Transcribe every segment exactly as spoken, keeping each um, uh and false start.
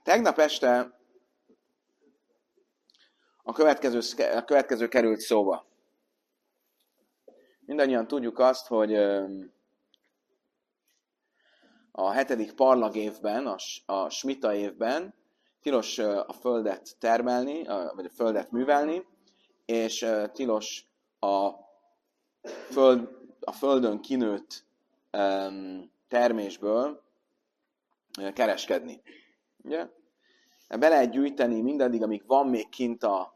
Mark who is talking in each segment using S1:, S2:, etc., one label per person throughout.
S1: Tegnap este a következő, a következő került szóba. Mindannyian tudjuk azt, hogy a hetedik parlag évben, a, a smita évben tilos a földet termelni, vagy a földet művelni, és tilos a, föld, a földön kinőtt termésből kereskedni. Ugye? Be lehet gyűjteni mindaddig, amíg van még kint a,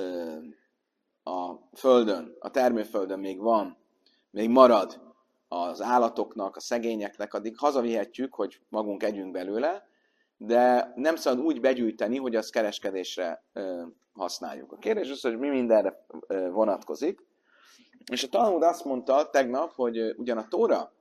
S1: a földön, a termőföldön még van, még marad az állatoknak, a szegényeknek, addig hazavihetjük, hogy magunk együnk belőle, de nem szabad úgy begyűjteni, hogy azt kereskedésre használjuk. A kérdés az, hogy mi mindenre vonatkozik. És a Talmud azt mondta tegnap, hogy ugyan a Tóra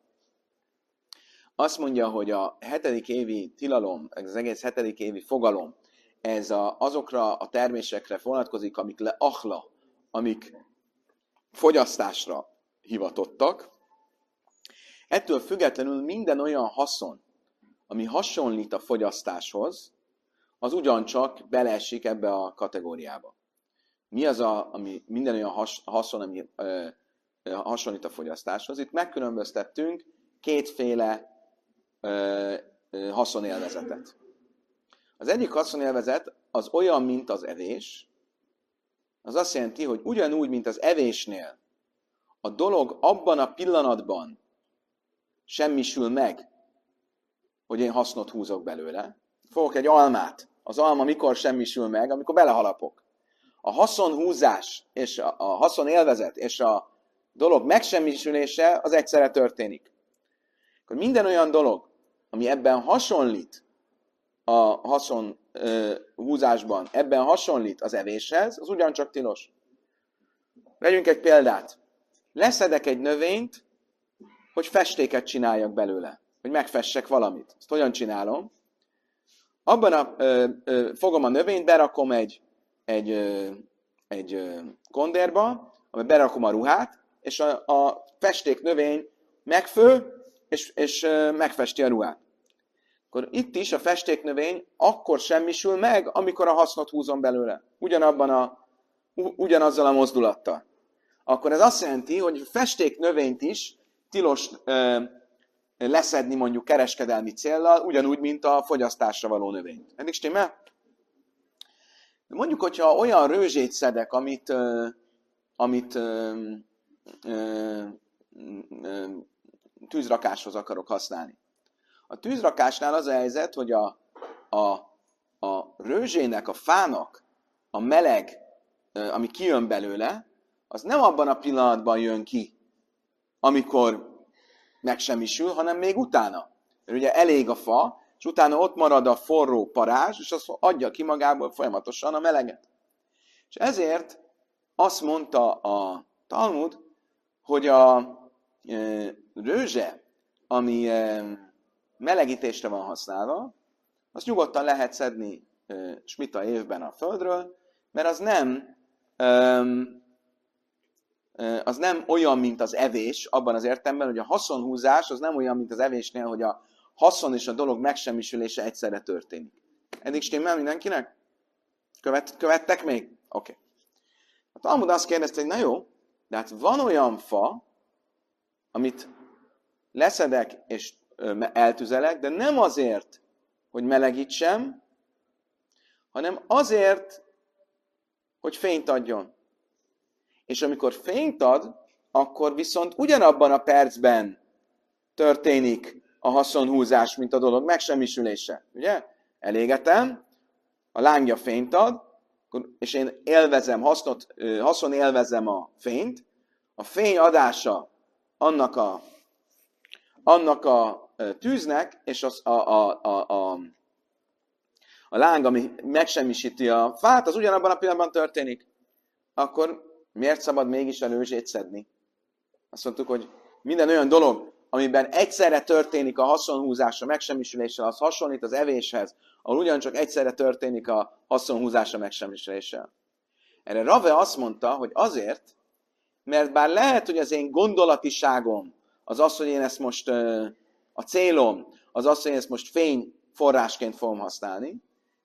S1: azt mondja, hogy a hetedik évi tilalom, az egész hetedik évi fogalom, ez a, azokra a termésekre vonatkozik, amik le achla, amik fogyasztásra hivatottak. Ettől függetlenül minden olyan haszon, ami hasonlít a fogyasztáshoz, az ugyancsak beleesik ebbe a kategóriába. Mi az, a, ami minden olyan has, haszon, ami ö, ö, hasonlít a fogyasztáshoz? Itt megkülönböztettünk kétféle ö, ö, haszonélvezetet. Az egyik haszonélvezet az olyan, mint az evés. Az azt jelenti, hogy ugyanúgy, mint az evésnél, a dolog abban a pillanatban semmisül meg, hogy én hasznot húzok belőle. Fogok egy almát. Az alma mikor semmisül meg? Amikor belehalapok. A haszonhúzás és a, a haszonélvezet és a dolog megsemmisülése az egyszerre történik. Akkor minden olyan dolog, ami ebben hasonlít a haszonhúzásban, ebben hasonlít az evéshez, az ugyancsak tilos. Vegyünk egy példát. Leszedek egy növényt, hogy festéket csináljak belőle, hogy megfessek valamit. Ezt hogyan csinálom? Abban a, ö, ö, fogom a növényt, berakom egy, egy, ö, egy ö, kondérba, amiben berakom a ruhát, és a, a festék növény megfő, és, és ö, megfesti a ruhát. Akkor itt is a festéknövény akkor semmisül meg, amikor a hasznot húzom belőle. Ugyanabban a, ugyanazzal a mozdulattal. Akkor ez azt jelenti, hogy a festéknövényt is tilos ö, leszedni mondjuk kereskedelmi céllal, ugyanúgy, mint a fogyasztásra való növényt. Eddig stimmel? Mondjuk, hogyha olyan rőzsét szedek, amit, ö, amit ö, ö, ö, tűzrakáshoz akarok használni. A tűzrakásnál az a helyzet, hogy a, a, a rőzsének, a fának a meleg, ami kijön belőle, az nem abban a pillanatban jön ki, amikor megsemmisül, hanem még utána. Mert ugye elég a fa, és utána ott marad a forró parázs, és az adja ki magából folyamatosan a meleget. És ezért azt mondta a Talmud, hogy a e, rőzse, ami e, melegítésre van használva, azt nyugodtan lehet szedni e, smita évben a földről, mert az nem, e, az nem olyan, mint az evés, abban az értelemben, hogy a haszonhúzás az nem olyan, mint az evésnél, hogy a haszon és a dolog megsemmisülése egyszerre történik. Eddig stimmel mindenkinek? Követ, követtek még? Oké. Okay. A Talmud azt kérdezte, hogy na jó, de hát van olyan fa, amit leszedek és eltüzelek, de nem azért, hogy melegítsem, hanem azért, hogy fényt adjon. És amikor fényt ad, akkor viszont ugyanabban a percben történik a haszonhúzás, mint a dolog megsemmisülése. Ugye? Elégetem, a lángja fényt ad, és én élvezem, hasznot, haszon élvezem a fényt. A fény adása annak a, annak a tűznek, és az, a, a, a, a, a láng, ami megsemmisíti a fát, az ugyanabban a pillanatban történik. Akkor miért szabad mégis a rőzsét szedni? Azt mondtuk, hogy minden olyan dolog, amiben egyszerre történik a haszonhúzása, megsemmisüléssel, az hasonlít az evéshez, ahol ugyancsak egyszerre történik a haszonhúzása, megsemmisüléssel. Erre Rave azt mondta, hogy azért, mert bár lehet, hogy az én gondolatiságom az az, hogy én ezt most, a célom az az, hogy én ezt most fényforrásként fogom használni,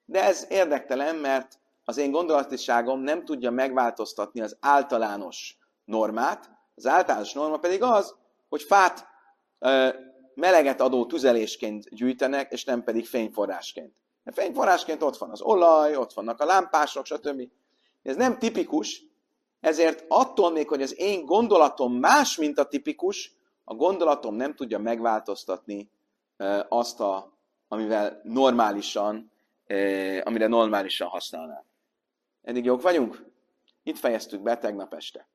S1: de ez érdektelen, mert az én gondolatiságom nem tudja megváltoztatni az általános normát, az általános norma pedig az, hogy fát ö, meleget adó tüzelésként gyűjtenek, és nem pedig fényforrásként. Mert fényforrásként ott van az olaj, ott vannak a lámpások, stb. Ez nem tipikus, ezért attól még, hogy az én gondolatom más, mint a tipikus, a gondolatom nem tudja megváltoztatni ö, azt, a, amivel normálisan, ö, amire normálisan használnám. Eddig jók vagyunk? Itt fejeztük be tegnap este.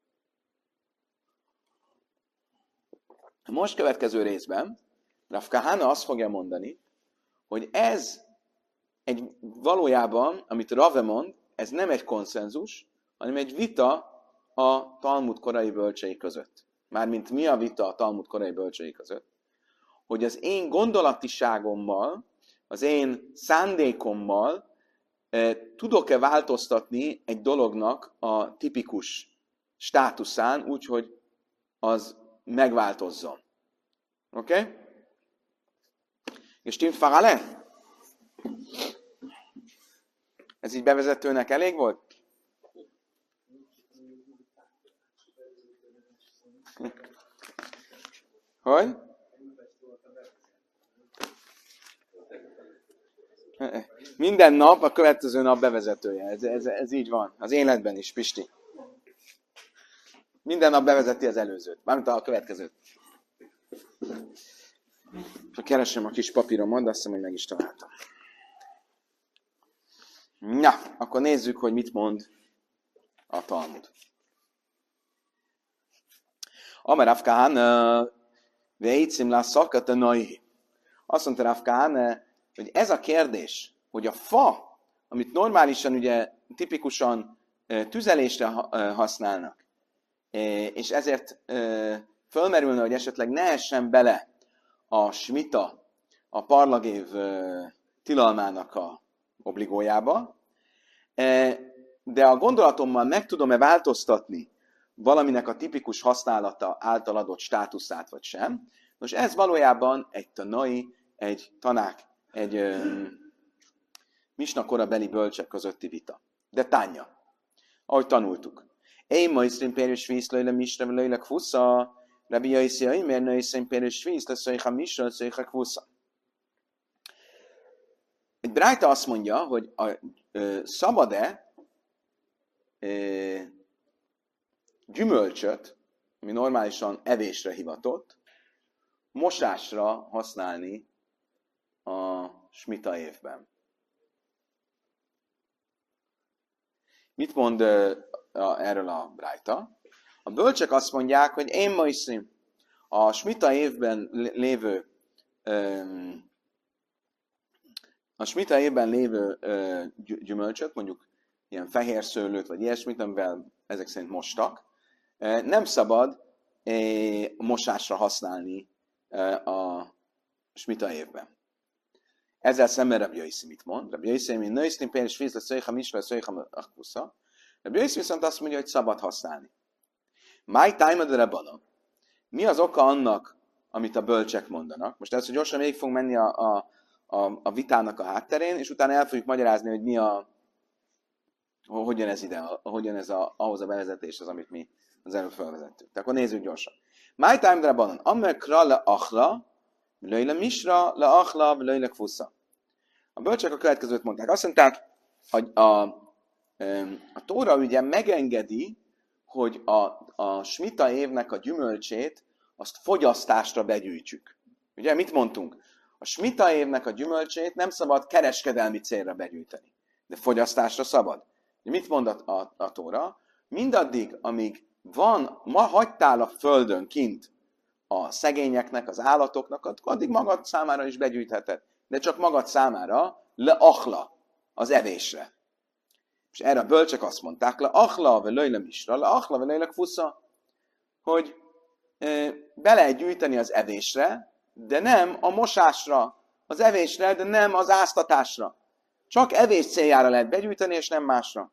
S1: A most következő részben Rav Kahana azt fogja mondani, hogy ez egy valójában, amit Rave mond, ez nem egy konszenzus, hanem egy vita a Talmud korai bölcsei között. Mármint mi a vita a Talmud korai bölcsei között? Hogy az én gondolatiságommal, az én szándékommal eh, tudok-e változtatni egy dolognak a tipikus státuszán, úgyhogy az megváltozzon. Oké? Okay? És Tim Farale? Ez így bevezetőnek elég volt? Hogy? Minden nap a következő nap bevezetője. Ez, ez, ez így van. Az életben is, Pisti. Minden nap bevezeti az előzőt. Mármint a következőt. Ha keresem a kis papíromat, de azt hiszem, hogy meg is találtam. Na, akkor nézzük, hogy mit mond a Talmud. Amar Rav Kahana veicim la szakatanai. Azt mondta Rav Kahana, hogy ez a kérdés, hogy a fa, amit normálisan, ugye tipikusan tüzelésre használnak, és ezért fölmerülne, hogy esetleg ne essen bele a smita, a parlagév tilalmának a obligójába, de a gondolatommal meg tudom-e változtatni valaminek a tipikus használata által adott státuszát, vagy sem. Nos, ez valójában egy tanai, egy tanák, egy um, misna korabeli bölcsek közötti vita. De tánja, ahogy tanultuk. Én ma iszrim pérős víz lőle misra, lőle kvusza, Rabbi Jaiszi aimer, ne iszrim pérős víz, lesz szöjha misra, szöjha kvusza. Egy brájta azt mondja, hogy a, ö, szabad-e ö, gyümölcsöt, ami normálisan evésre hivatott, mosásra használni a smita évben. Mit mond ö, a, erről a brájta? A bölcsek azt mondják, hogy én ma iszim a smita évben lévő ö, a smita évben lévő ö, gyümölcsöt, mondjuk ilyen fehér szőlőt, vagy ilyesmit, amivel ezek szerint mostak, ö, nem szabad ö, mosásra használni ö, a smita évben. Ezzel szemben Rabbi Jaiszi mit mond? Rabbi Jaiszi, mint nőisztin például svíz lesz szöjha misra, szöjha akkusza. Rabbi Jaiszi viszont azt mondja, hogy szabad használni. My time de Rabbana. Mi az oka annak, amit a bölcsek mondanak? Most ez, hogy gyorsan végig fogunk menni a, a A, a vitának a hátterén, és utána el fogjuk magyarázni, hogy mi a, hogyan ez ide, hogyan ez a, ahhoz a bevezetés az, amit mi az előbb felvezettük. Tehát akkor nézzük gyorsan. My time drabanon, amekra le achla, löjle misra, le achla, löjle kvusza. A bölcsek a következőt mondták. Azt mondták, hogy a, a, a Tóra ugye megengedi, hogy a, a smita évnek a gyümölcsét azt fogyasztásra begyűjtsük. Ugye mit mondtunk? A smita évnek a gyümölcsét nem szabad kereskedelmi célra begyűjteni, de fogyasztásra szabad. Mit mond a, a, a Tóra? Mindaddig, amíg van, ma hagytál a földön kint a szegényeknek, az állatoknak, addig magad számára is begyűjtheted, de csak magad számára le achla az evésre. És erre a bölcsek azt mondták, le achla, vagy löjle misra, le achla, vagy löjle kvusza, hogy e, be lehet gyűjteni az evésre, de nem a mosásra, az evésre, de nem az áztatásra. Csak evés céljára lehet begyűjteni, és nem másra.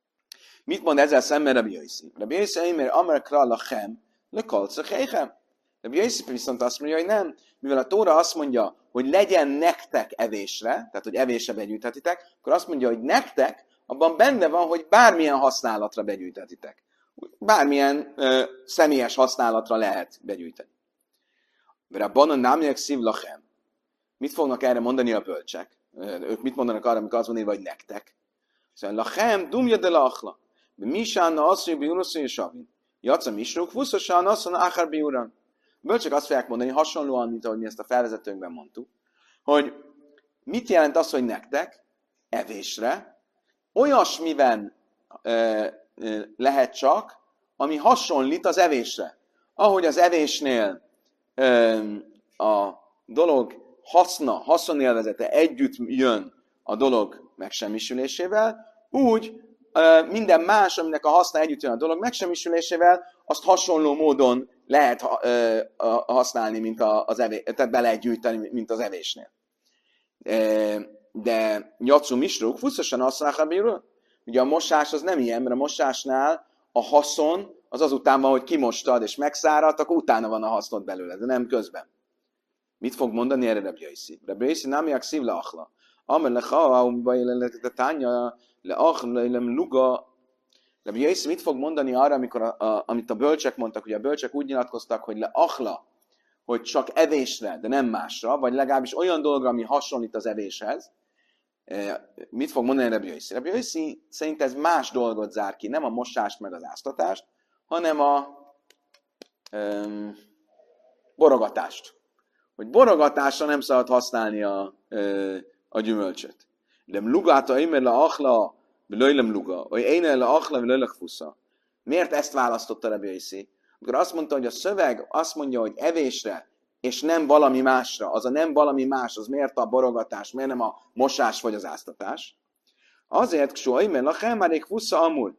S1: Mit mond ezzel szemben Rabbi Jaiszi? Rabbi Jaiszi, mert amerkra lachem, le kalca héchem. Rabbi Yossi viszont azt mondja, hogy nem, mivel a Tóra azt mondja, hogy legyen nektek evésre, tehát hogy evésre begyűjthetitek, akkor azt mondja, hogy nektek, abban benne van, hogy bármilyen használatra begyűjthetitek. Bármilyen ö, személyes használatra lehet begyűjteni. Rabbanan námják szív lachem. Mit fognak erre mondani a bölcsek? Ők mit mondanak arra, amikor azt mondani, vagy nektek? Szóval lachem dumja de lachla. Mi sánna asszony biunoszony és savin. Jaca misruk, vuszosán asszony áhár biuran. A bölcsek azt fogják mondani, hasonlóan, mint ahogy mi ezt a felvezetőnkben mondtuk, hogy mit jelent az, hogy nektek evésre, olyasmiben ö, ö, lehet csak, ami hasonlít az evésre. Ahogy az evésnél ö, a dolog haszna, haszonélvezete együtt jön a dolog megsemmisülésével, úgy ö, minden más, aminek a haszna együtt jön a dolog megsemmisülésével, azt hasonló módon lehet ö, használni, mint az evés, tehát be lehet gyűjteni, mint az evésnél. De Jacu Misruk, fuszosan asszonyára, ugye a mosás az nem ilyen, mert a mosásnál a haszon az azután van, hogy kimostad és megszáradt, akkor utána van a hasznod belőle, de nem közben. Mit fog mondani erre Rabbi Yossi? Rabbi Yossi nem jak szív le achla. Amen le ha, le tánya, le achla, le luga. Rabbi Yossi mit fog mondani arra, amikor a, a, amit a bölcsek mondtak, hogy a bölcsek úgy nyilatkoztak, hogy le achla, hogy csak evésre, de nem másra, vagy legalábbis olyan dologra, ami hasonlít az evéshez. Mit fog mondani Rabbi Yossi? Rabbi Yossi szerint ez más dolgot zár ki, nem a mosást meg az áztatást, hanem a um, borogatást. Hogy borogatásra nem szabad használni a, a gyümölcsöt. Nem lugáta, imer le achla, lőlem luga, vagy éne le achla, lőlek fusza. Miért ezt választotta Rabbi Yossi? Amikor azt mondta, hogy a szöveg azt mondja, hogy evésre, és nem valami másra, az a nem valami más, az miért a borogatás, miért nem a mosás vagy az áztatás? Azért, soha imer lachem, már fusza amúl.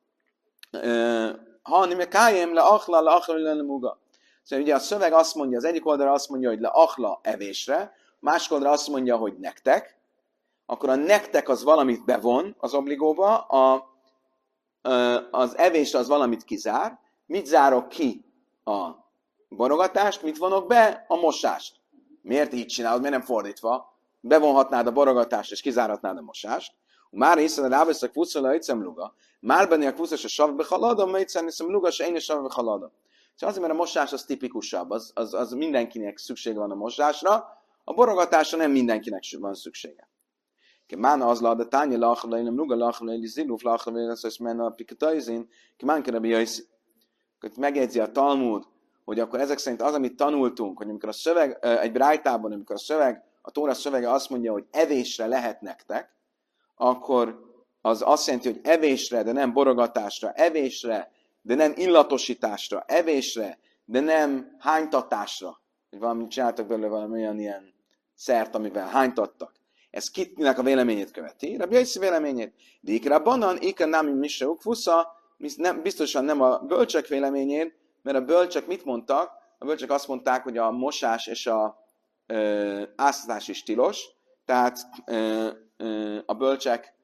S1: Ha nem kájem le achla, le achla, le muga. Szóval ugye a szöveg azt mondja, az egyik oldalra azt mondja, hogy le achla evésre, másik oldalra azt mondja, hogy nektek, akkor a nektek az valamit bevon az obligóba, a, az evésre az valamit kizár. Mit zárok ki? A borogatást, mit vonok be? A mosást. Miért így csinálod? Miért nem fordítva? Bevonhatnád a borogatást, és kizárhatnád a mosást. Már hiszen ráveszek fuszol a luga. Már benne a fuszos a savbe haladom, mert hiszen hiszem luga, se én is savbe haladom. Szóval azért, mert a mosás az tipikusabb, az, az, az mindenkinek szüksége van a mosásra, a borogatásra nem mindenkinek van szüksége. Mána az la, de tánya lachla, nem luga lachla, ziluf lachla, ez az menna a pikataizin, ki mánk Rabbi Yossi. Megjegyzi a Talmud, hogy akkor ezek szerint az, amit tanultunk, hogy amikor a szöveg, egy brájtában, amikor a szöveg, a Tóra szövege azt mondja, hogy evésre lehet nektek, akkor az azt jelenti, hogy evésre, de nem borogatásra, evésre, de nem illatosításra, evésre, de nem hánytatásra. Hogy valamit csináltak belőle valami olyan ilyen szert, amivel hánytattak. Ez kinek a véleményét követi? Rabbi Yossi véleményét. De ikra banan, ikra nami misseuk fusza, nem, biztosan nem a bölcsek véleményét, mert a bölcsek mit mondtak? A bölcsek azt mondták, hogy a mosás és a ö, áztatás is tilos, tehát ö, ö, a bölcsek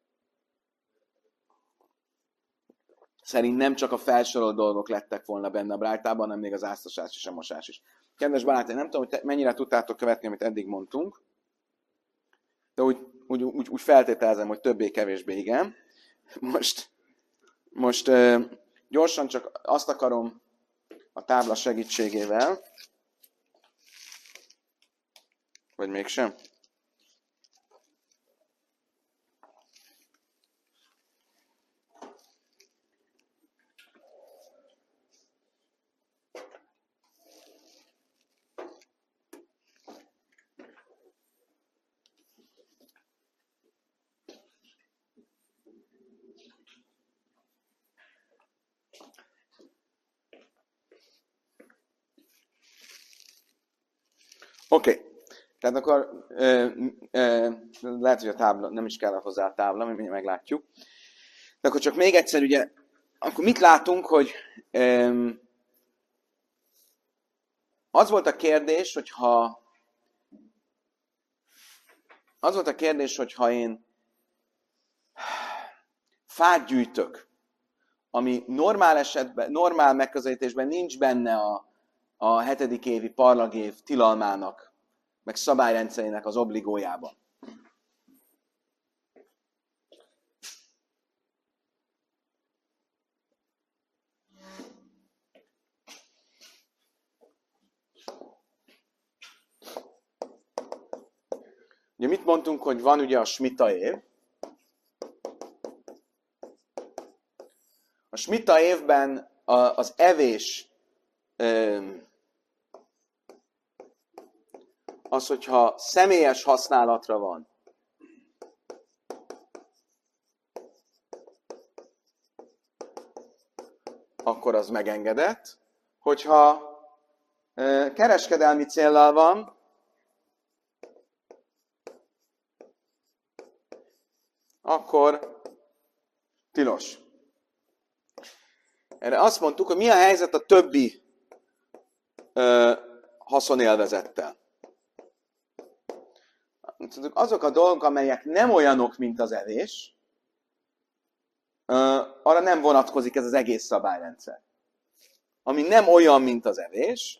S1: szerint nem csak a felsorolt dolgok lettek volna benne a brájtában, hanem még az áztatás és a mosás is. Kedves barátaim, nem tudom, hogy mennyire tudtátok követni, amit eddig mondtunk, de úgy, úgy, úgy, úgy feltételezem, hogy többé-kevésbé igen. Most, most uh, gyorsan csak azt akarom a tábla segítségével, vagy mégsem? Oké, okay. Tehát akkor ö, ö, lehet, hogy a tábla, nem is kell hozzá a tábla, mindjárt meglátjuk. De akkor csak még egyszer, ugye, akkor mit látunk, hogy ö, az volt a kérdés, hogyha az volt a kérdés, hogyha én fát gyűjtök, ami normál esetben, normál megközelítésben nincs benne a a hetedik évi parlagév tilalmának, meg szabályrendszerének az obligójában. Ugye mit mondtunk, hogy van ugye a smita év. A smita évben az evés az, hogyha személyes használatra van, akkor az megengedett. Hogyha kereskedelmi céllal van, akkor tilos. Erre azt mondtuk, hogy mi a helyzet a többi ö, haszonélvezettel. Azok a dolgok, amelyek nem olyanok, mint az evés, ö, arra nem vonatkozik ez az egész szabályrendszer. Ami nem olyan, mint az evés,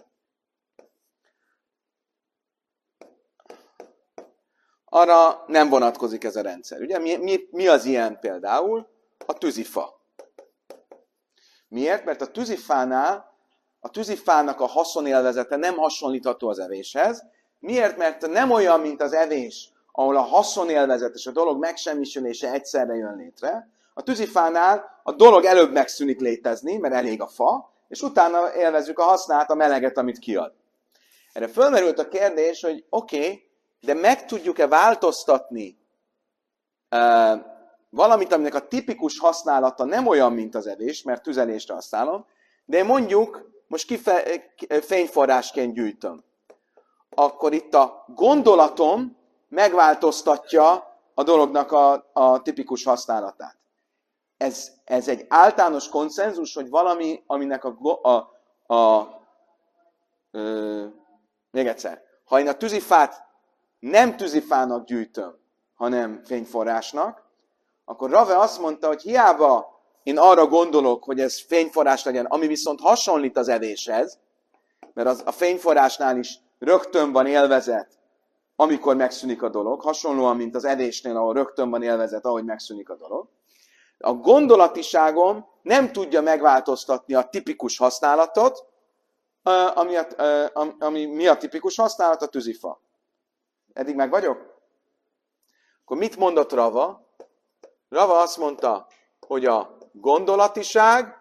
S1: arra nem vonatkozik ez a rendszer. Ugye mi, mi, mi az ilyen például? A tűzifa. Miért? Mert a tűzifánál a tűzifának a haszonélvezete nem hasonlítható az evéshez. Miért? Mert nem olyan, mint az evés, ahol a haszonélvezet és a dolog megsemmisülése egyszerre jön létre. A tűzifánál a dolog előbb megszűnik létezni, mert elég a fa, és utána élvezzük a hasznát, a meleget, amit kiad. Erre fölmerült a kérdés, hogy oké, okay, de meg tudjuk-e változtatni uh, valamit, aminek a tipikus használata nem olyan, mint az evés, mert tüzelésre használom, de mondjuk most kife- fényforrásként gyűjtöm. Akkor itt a gondolatom megváltoztatja a dolognak a, a tipikus használatát. Ez, ez egy általános konszenzus, hogy valami, aminek a... a, a, a ö, még egyszer. Ha én a tűzifát nem tűzifának gyűjtöm, hanem fényforrásnak, akkor Rave azt mondta, hogy hiába én arra gondolok, hogy ez fényforrás legyen, ami viszont hasonlít az evéshez, mert az, a fényforrásnál is rögtön van élvezet, amikor megszűnik a dolog, hasonlóan, mint az evésnél, ahol rögtön van élvezet, ahogy megszűnik a dolog. A gondolatiságom nem tudja megváltoztatni a tipikus használatot, ami, a, ami mi a tipikus használat, a tűzifa. Eddig meg vagyok? Akkor mit mondott Rava? Rava azt mondta, hogy a gondolatiság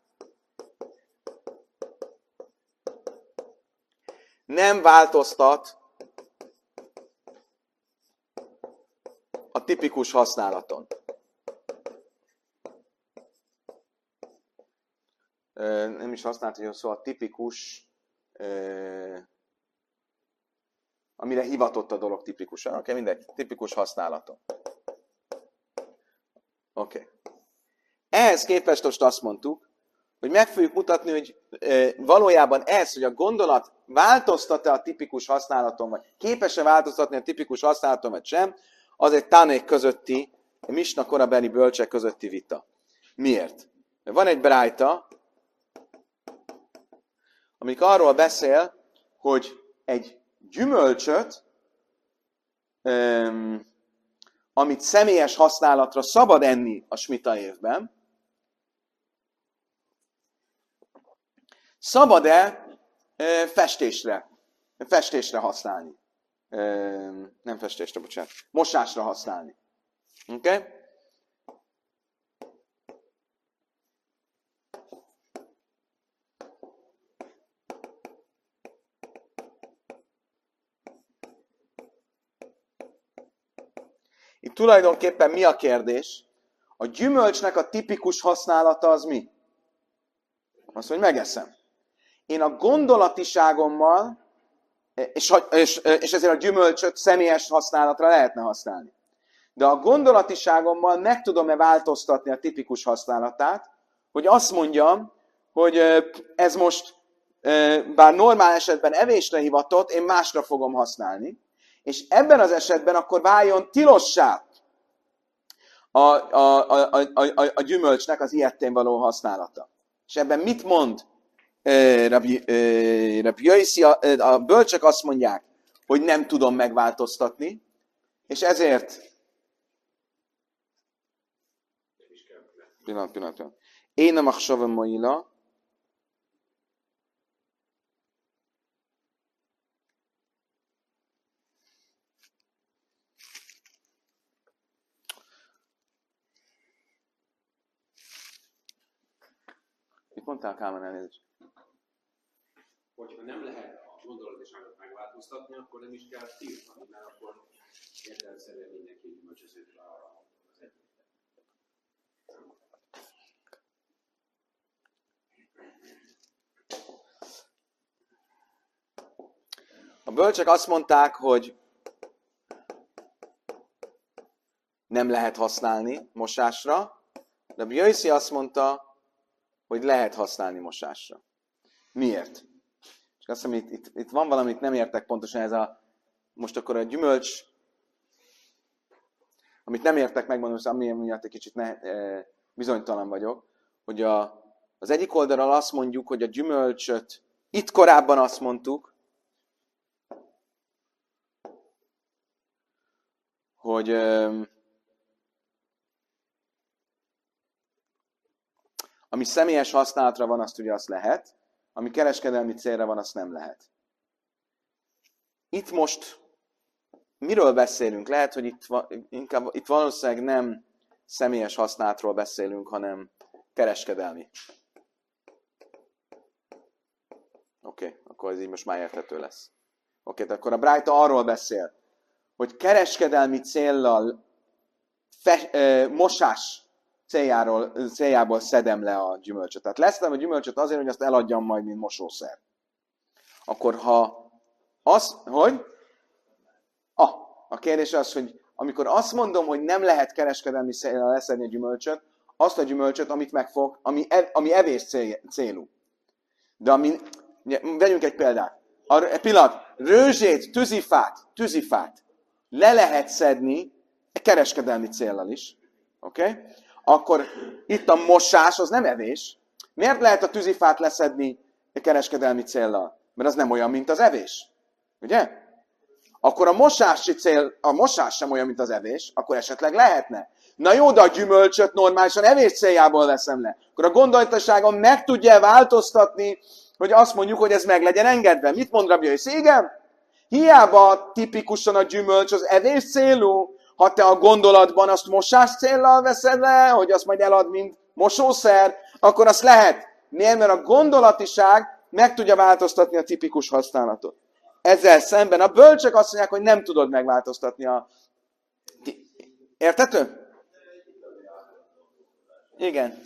S1: nem változtat a tipikus használaton. Nem is használt, hogy szó a tipikus, amire hivatott a dolog tipikusan. Oké, okay, mindegy, tipikus használaton. Oké. Okay. Ehhez képest most azt mondtuk, hogy meg fogjuk mutatni, hogy e, valójában ez, hogy a gondolat változtat-e a tipikus használaton, vagy képes-e változtatni a tipikus használaton, vagy sem, az egy tanék közötti, a misna korabeli bölcsek közötti vita. Miért? Mert van egy brájta, amik arról beszél, hogy egy gyümölcsöt, um, amit személyes használatra szabad enni a smita évben, szabad-e e, festésre, festésre használni? E, nem festésre, bocsánat, mosásra használni. Oké? Okay? Itt tulajdonképpen mi a kérdés? A gyümölcsnek a tipikus használata az mi? Az, hogy megeszem. Én a gondolatiságommal, és, és, és ezért a gyümölcsöt személyes használatra lehetne használni. De a gondolatiságommal meg tudom-e változtatni a tipikus használatát, hogy azt mondjam, hogy ez most, bár normál esetben evésre hivatott, én másra fogom használni, és ebben az esetben akkor váljon tilossá a, a, a, a, a, a gyümölcsnek az ilyettén való használata. És ebben mit mond Rabbi, Rabbi Jöjszi, a, a bölcsek azt mondják, hogy nem tudom megváltoztatni, és ezért pillanat, pillanat, pillanat. Én nem achsavam moila, mit mondtál, Kálmán, elnézést?
S2: Hogyha nem lehet a gondolatiságot megváltoztatni, akkor nem is kell tiltani, mert akkor értelemszerűen mindenki gyümölcsözőt arra az egyik.
S1: A bölcsek azt mondták, hogy nem lehet használni mosásra, de a Jöjszi azt mondta, hogy lehet használni mosásra. Miért? És azt hiszem, itt, itt, itt van valamit, nem értek pontosan, ez a, most akkor a gyümölcs, amit nem értek, megmondom, hogy amilyen miatt egy kicsit ne, e, bizonytalan vagyok, hogy a, az egyik oldalról azt mondjuk, hogy a gyümölcsöt, itt korábban azt mondtuk, hogy e, ami személyes használatra van, azt ugye azt lehet, ami kereskedelmi célra van, azt nem lehet. Itt most miről beszélünk? Lehet, hogy itt, inkább, itt valószínűleg nem személyes használatról beszélünk, hanem kereskedelmi. Oké, okay, akkor ez így most már érthető lesz. Oké, okay, akkor a Brájta arról beszél, hogy kereskedelmi céllal fe, e, mosás céljáról, céljából szedem le a gyümölcsöt. Tehát leszedem a gyümölcsöt azért, hogy azt eladjam majd, mint mosószer. Akkor ha az, hogy? Ah, a kérdés az, hogy amikor azt mondom, hogy nem lehet kereskedelmi céllal leszedni a gyümölcsöt, azt a gyümölcsöt, amit megfog, ami, ev, ami evés cél, célú. De ami, vegyünk egy példát. A, egy pillanat, rőzsét, tűzifát, tűzifát le lehet szedni kereskedelmi céllal is. Oké? Okay? Akkor itt a mosás az nem evés. Miért lehet a tűzifát leszedni kereskedelmi céllal? Mert az nem olyan, mint az evés. Ugye? Akkor a mosási cél, a mosás sem olyan, mint az evés, akkor esetleg lehetne. Na jó, de a gyümölcsöt normálisan evés céljából veszem le. Akkor a gondolatiságom meg tudja változtatni, hogy azt mondjuk, hogy ez meg legyen engedve. Mit mond Rabbi Jöjszi? Igen? Hiába tipikusan a gyümölcs az evés célú, ha te a gondolatban azt mosás céllal veszed le, hogy azt majd elad, mint mosószer, akkor azt lehet. Miért? Mert a gondolatiság meg tudja változtatni a tipikus használatot. Ezzel szemben a bölcsök azt mondják, hogy nem tudod megváltoztatni a... Értető? Igen.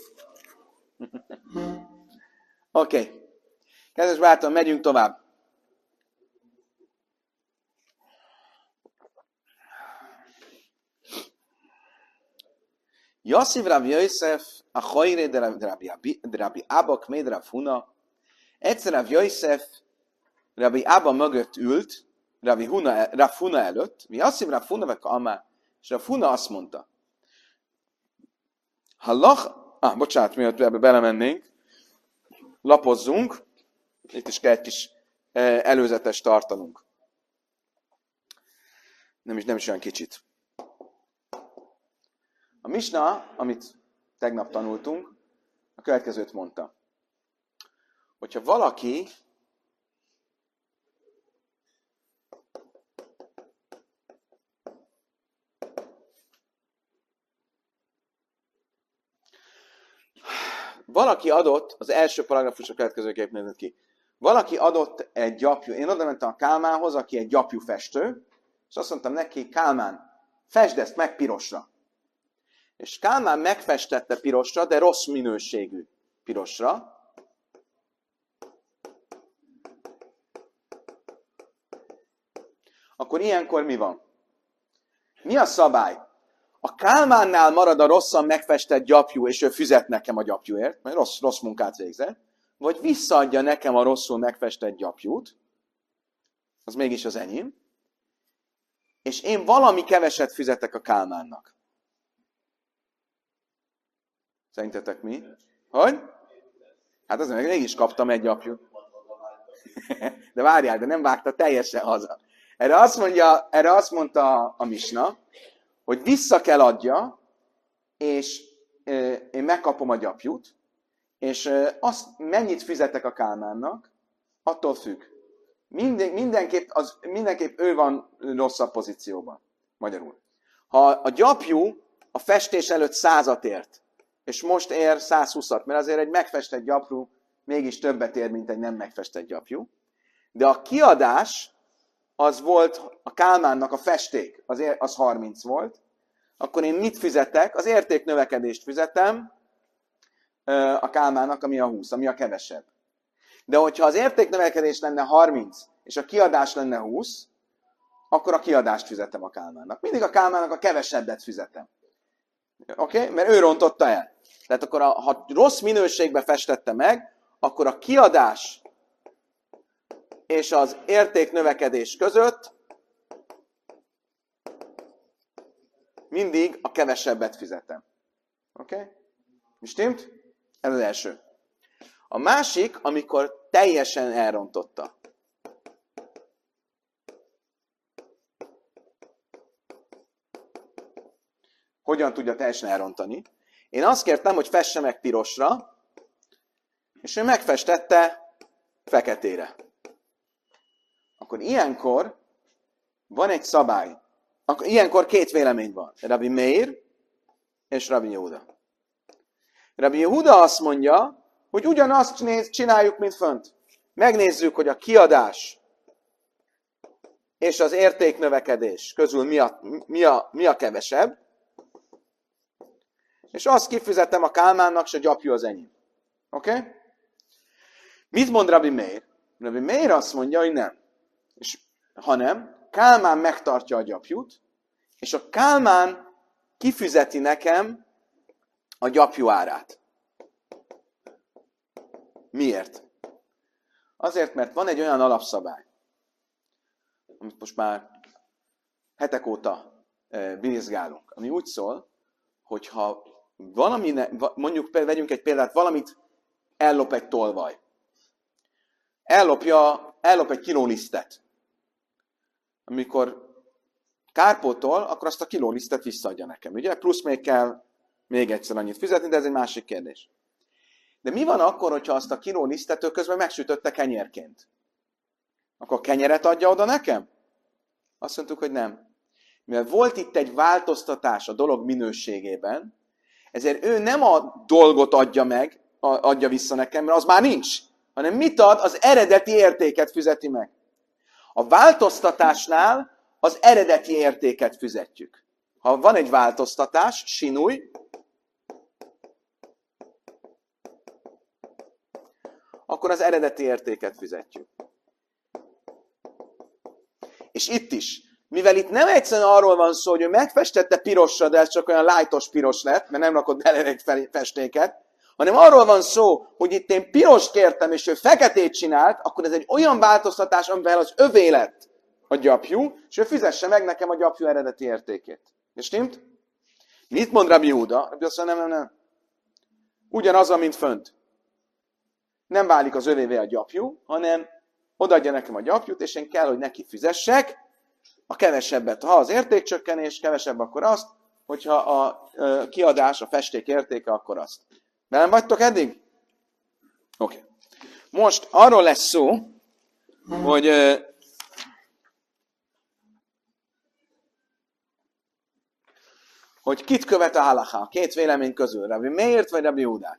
S1: Oké. Okay. Kedves barátom, megyünk tovább. Yosef Rav Yosef, a Chayre de Rabbi Abba Kmed Rav Huna. Egyszer Rav Yosef Rabbi Abba mögött ült, Rabbi Huna, Rav Huna előtt, mi azt hívjuk Rav Huna veka Amá, és Rav Huna azt mondta, Hallach, ah, bocsánat, miatt ebbe belemennénk, lapozzunk, itt is kell egy kis előzetes tartanunk. Nem is, nem is olyan kicsit. A Misna, amit tegnap tanultunk, a következőt mondta. Hogyha valaki valaki adott, az első paragrafus a következőképp nézett ki. Valaki adott egy gyapjú, én oda mentem a Kálmánhoz, aki egy gyapjú festő, és azt mondtam neki, Kálmán, fesd ezt meg pirosra. És Kálmán megfestette pirosra, de rossz minőségű pirosra. Akkor ilyenkor mi van? Mi a szabály? A Kálmánnál marad a rosszan megfestett gyapjú, és ő fizet nekem a gyapjúért, mert rossz, rossz munkát végzett, vagy visszaadja nekem a rosszul megfestett gyapjút, az mégis az enyém, és én valami keveset fizetek a Kálmánnak. Szerintetek mi? Hogy? Hát az meg mégis kaptam egy gyapjút. De várjál, de nem vágta teljesen haza. Erre azt, mondja, erre azt mondta a, a misna, hogy vissza kell adja, és e, én megkapom a gyapjút, és e, azt mennyit fizetek a Kálmánnak, attól függ. Minden, mindenképp, az, mindenképp ő van rosszabb pozícióban, magyarul. Ha a gyapjú a festés előtt százat ért, és most ér százhúszat, mert azért egy megfestett gyapjú mégis többet ér, mint egy nem megfestett gyapjú, de a kiadás az volt a Kálmánnak a festék, az, az harminc volt, akkor én mit fizetek? Az értéknövekedést fizetem a Kálmánnak, ami a húsz, ami a kevesebb. De hogyha az értéknövekedés lenne harminc, és a kiadás lenne húsz, akkor a kiadást fizetem a Kálmánnak. Mindig a Kálmánnak a kevesebbet fizetem. Oké? Okay? Mert ő rontotta el. Tehát akkor, a, ha rossz minőségbe festette meg, akkor a kiadás és az értéknövekedés között mindig a kevesebbet fizetem. Oké? Okay? Mi stimmt? Ez az első. A másik, amikor teljesen elrontotta. Hogyan tudja teljesen elrontani? Én azt kértem, hogy fesse meg pirosra, és ő megfestette feketére. Akkor ilyenkor van egy szabály. Akkor ilyenkor két vélemény van. Rabbi Meir és Rabbi Yehuda. Rabbi Yehuda azt mondja, hogy ugyanazt csináljuk, mint fönt. Megnézzük, hogy a kiadás és az értéknövekedés közül mi a, mi a, mi a kevesebb, és azt kifizetem a Kálmánnak, és a gyapjú az enyém. Oké? Okay? Mit mond Rabbi Meir? Rabbi Meir azt mondja, hogy nem. És, hanem Kálmán megtartja a gyapjút, és a Kálmán kifizeti nekem a gyapjú árát. Miért? Azért, mert van egy olyan alapszabály, amit most már hetek óta e, birizgálunk, ami úgy szól, hogyha valami, mondjuk vegyünk egy példát, valamit ellop egy tolvaj. Ellopja, ellop egy kiló lisztet. Amikor kárpótol, akkor azt a kiló lisztet visszaadja nekem. Ugye? Plusz még kell még egyszer annyit fizetni, de ez egy másik kérdés. De mi van akkor, hogyha azt a kiló lisztet ő közben megsütötte kenyérként? Akkor a kenyeret adja oda nekem? Azt mondtuk, hogy nem. Mivel volt itt egy változtatás a dolog minőségében, ezért ő nem a dolgot adja meg, adja vissza nekem, mert az már nincs, hanem mit ad? Az eredeti értéket fizeti meg. A változtatásnál az eredeti értéket fizetjük. Ha van egy változtatás, sinúj, akkor az eredeti értéket fizetjük. És itt is, mivel itt nem egyszerűen arról van szó, hogy ő megfestette pirosra, de ez csak olyan lightos piros lett, mert nem rakott bele egy festéket, hanem arról van szó, hogy itt én pirost kértem, és ő feketét csinált, akkor ez egy olyan változtatás, amivel az övé lett a gyapjú, és ő fizesse meg nekem a gyapjú eredeti értékét. És stimmt? Mit mond Rabbi Yehuda? Rabbi azt mondja, nem, nem, nem. Ugyanaz van, mint fönt. Nem válik az övévé a gyapjú, hanem odaadja nekem a gyapjút, és én kell, hogy neki fizessek a kevesebbet. Ha az értékcsökkenés kevesebb, akkor azt, hogyha a kiadás, a festék értéke, akkor azt. De nem vagytok eddig? Oké. Okay. Most arról lesz szó, hogy hogy kit követ a halacha, a két vélemény közül, Rabbi Meirt vagy Rabbi Jehudát.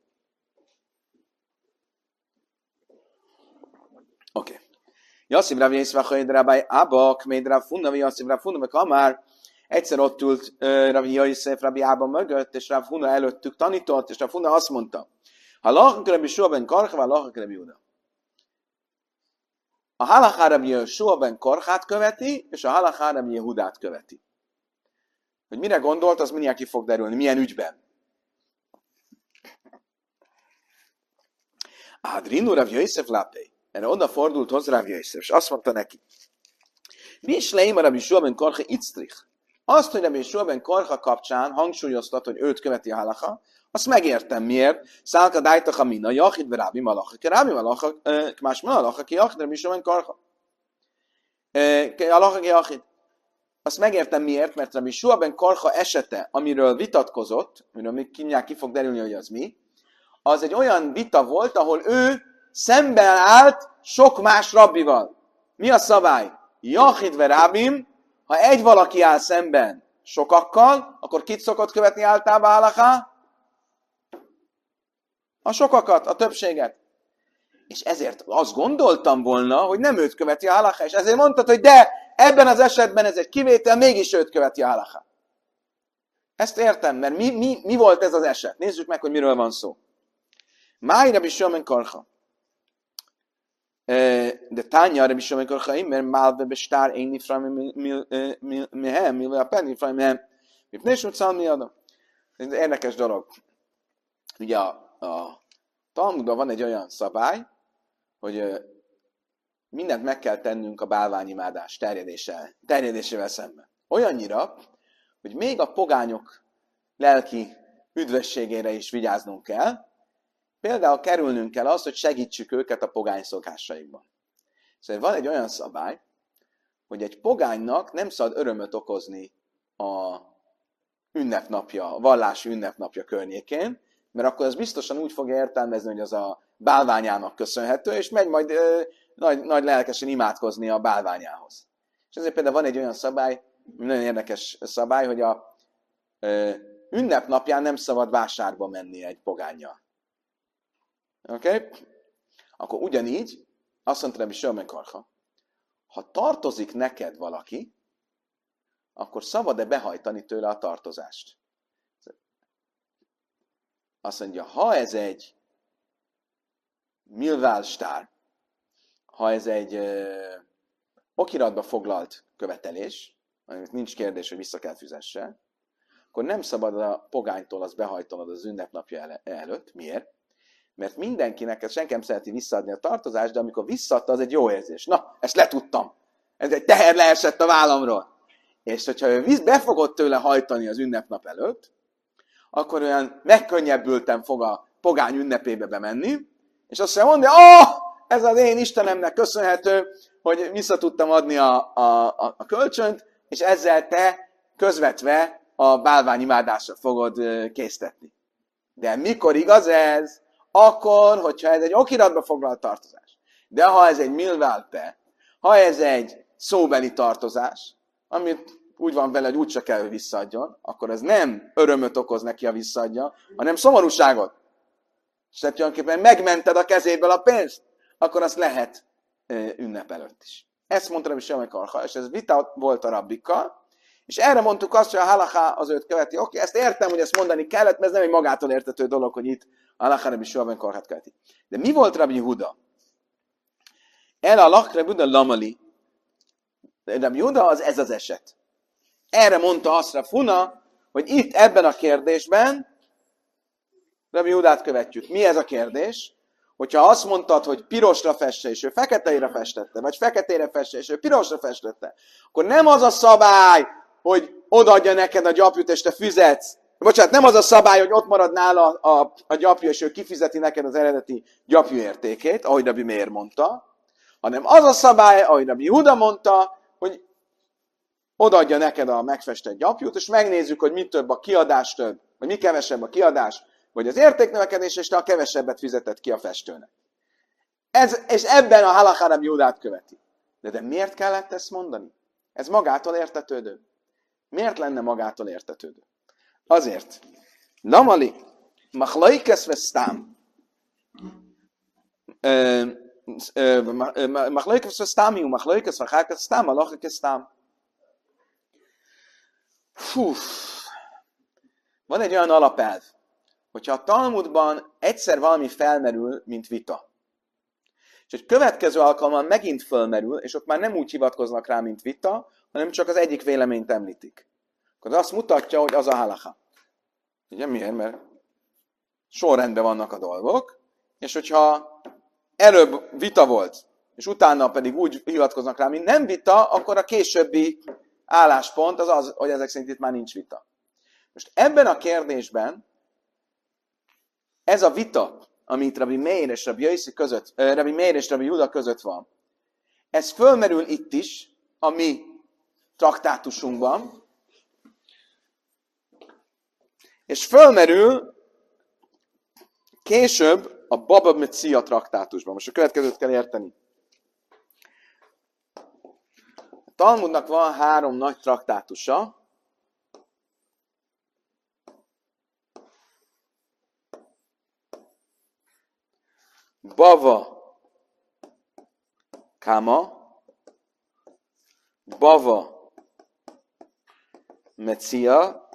S1: Oké. Okay. Jasszib Rabbi Yitzchak Rabbi Abba, Kmeid Rav Huna, vagy Jasszib Rav Huna, meg Hamár. Egyszer ott ült uh, Rabbi Yitzchak Rabbi Abba mögött, és Rav Huna előttük tanított, és Rav Huna azt mondta, ha lachak Rabbi Yeshua ben Karcha, vagy lachak Rabbi Yehuda. A halacha Rabbi Yeshua ben Karchát követi, és a halacha Rabbi Yehudát követi. Hogy mire gondolt, az mindjárt ki fog derülni, milyen ügyben. Adrinu Rav Yosef Lapei. Erre odafordult hozzá Rav Yosef, és azt mondta neki, mi is leim a Rabbi Yeshua ben Karcha itztrich? Azt, hogy Rabbi Yeshua ben Karcha kapcsán hangsúlyoztat, hogy őt követi a halacha, Azt megértem, miért? Szálka dájtach a mina, jachid ve rábi malacha, ke rábi malacha, más malacha, ki jachid, mi sem karha. Alacha ki jachid. Azt megértem, miért, mert Rabbi Sua ben Karha esete, amiről vitatkozott, amiről még mindjárt ki fog derülni, hogy az mi, az egy olyan vita volt, ahol ő szemben állt sok más rabbival. Mi a szabály? Jachid ve rábim, ha egy valaki áll szemben sokakkal, akkor kit szokott követni általában halaká? A sokakat, a többséget. És ezért azt gondoltam volna, hogy nem őt követi a halaká, és ezért mondtad, hogy de, ebben az esetben ez egy kivétel, mégis őt követi a halaká. Ezt értem, mert mi, mi, mi volt ez az eset? Nézzük meg, hogy miről van szó. Máj Rabbi Shua ben Karha. De tánya Rabbi Shua ben Karha, mert málve bestár én nifrám mehem, mivel a pen nifrám mehem. Mipnés utcán mi adom? Ez érdekes dolog. Ugye a, a Talmudban van egy olyan szabály, hogy mindent meg kell tennünk a bálványimádás terjedésével, terjedésével szemben. Olyannyira, hogy még a pogányok lelki üdvösségére is vigyáznunk kell, például kerülnünk kell azt, hogy segítsük őket a pogány szokásaikban. Szóval van egy olyan szabály, hogy egy pogánynak nem szabad örömöt okozni a ünnepnapja, a vallási ünnepnapja környékén, mert akkor az biztosan úgy fogja értelmezni, hogy az a bálványának köszönhető, és megy majd ö, nagy, nagy lelkesen imádkozni a bálványához. És ezért például van egy olyan szabály, nagyon érdekes szabály, hogy a ö, ünnepnapján nem szabad vásárba menni egy pogánnyal. Oké? Okay? Akkor ugyanígy, azt mondta Rabbi Shua ben Karha, ha tartozik neked valaki, akkor szabad-e behajtani tőle a tartozást? Azt mondja, ha ez egy milválstár, ha ez egy ö, okiratba foglalt követelés, amit nincs kérdés, hogy vissza kell fizesse, akkor nem szabad a pogánytól azt behajtanod az ünnepnapja el- előtt. Miért? Mert mindenkinek, senki nem szereti visszaadni a tartozást, de amikor visszaadta, az egy jó érzés. Na, ezt letudtam. Ez egy teher leesett a vállamról. És hogyha ő befogott tőle hajtani az ünnepnap előtt, akkor olyan megkönnyebbülten fog a pogány ünnepébe bemenni, és azt mondja, oh, ez az én Istenemnek köszönhető, hogy vissza tudtam adni a, a, a, a kölcsönt, és ezzel te közvetve a bálványimádásra fogod késztetni. De mikor igaz ez? Akkor, hogyha ez egy okiratba foglalt tartozás. De ha ez egy milválte, ha ez egy szóbeli tartozás, amit úgy van vele, hogy úgyse kell, hogy visszaadjon, akkor ez nem örömöt okoz neki, ha visszaadja, hanem szomorúságot. És tehát tulajdonképpen megmented a kezéből a pénzt, akkor azt lehet ünnep előtt is. Ezt mondta Rabbi Shua ben Karha, és ez vita volt a rabbikkal, és erre mondtuk azt, hogy a halaká az őt követi. Oké, ezt értem, hogy ezt mondani kellett, mert ez nem egy magától értető dolog, hogy itt a halaká Rabbi Shua ben Karhát követi. De mi volt Rabbi Huda? El a lak Rabbi Huda lamali. Rabbi Huda az ez az eset. Erre mondta azt Rav Huna, hogy itt ebben a kérdésben Rabbi Hudát követjük. Mi ez a kérdés? Hogyha azt mondtad, hogy pirosra fesse, és ő feketeire festette, vagy feketére fesse, és ő pirosra festette, akkor nem az a szabály, hogy odaadja neked a gyapjút, és te fizetsz. Bocsánat, nem az a szabály, hogy ott marad nála a, a, a gyapjú, és ő kifizeti neked az eredeti gyapjú értékét, ahogy Rabbi Meir mondta, hanem az a szabály, ahogy Rabbi Huda mondta, hogy odaadja neked a megfestett gyapjút, és megnézzük, hogy mi több a kiadás több, vagy mi kevesebb a kiadás, vagy az értéknövekedés, és te a kevesebbet fizetett ki a festőnek. Ez, és ebben a halaká Rabbi Hudát követi. De, de miért kellett ezt mondani? Ez magától értetődő. Miért lenne magától értetődő? Azért. Lamali, machlaikesz vesztám. Machlaikesz vesztám, jó, machlaikesz vachákesz sztám, alachakesz sztám. Fú. Van egy olyan alapelv, hogyha a Talmudban egyszer valami felmerül, mint vita, és egy következő alkalommal megint fölmerül, és ott már nem úgy hivatkoznak rá, mint vita, hanem csak az egyik véleményt említik, akkor az azt mutatja, hogy az a halaká. Ugye miért? Mert sorrendben vannak a dolgok, és hogyha előbb vita volt, és utána pedig úgy hivatkoznak rá, mint nem vita, akkor a későbbi álláspont az az, hogy ezek szerint itt már nincs vita. Most ebben a kérdésben ez a vita, amit Rabbi Meir és Rabbi Yossi között, uh, Rabbi Meir és Rabbi Juda között van, ez fölmerül itt is, a mi traktátusunkban, és fölmerül később a Baba Metzia traktátusban. Most a következőt kell érteni. A Talmudnak van három nagy traktátusa. Bava Kama, Bava Metzia,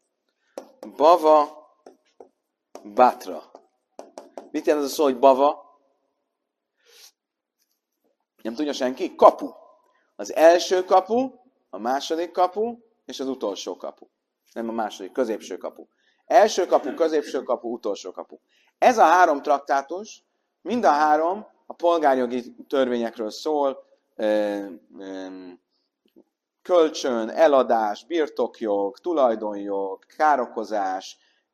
S1: Bava Batra. Mit jelent ez a szó, hogy Bava? Nem tudja senki? Kapu. Az első kapu, a második kapu, és az utolsó kapu. Nem a második, középső kapu. Első kapu, középső kapu, utolsó kapu. Ez a három traktátus, mind a három a polgárjogi törvényekről szól, kölcsön, eladás, birtokjog, tulajdonjog, károkozás,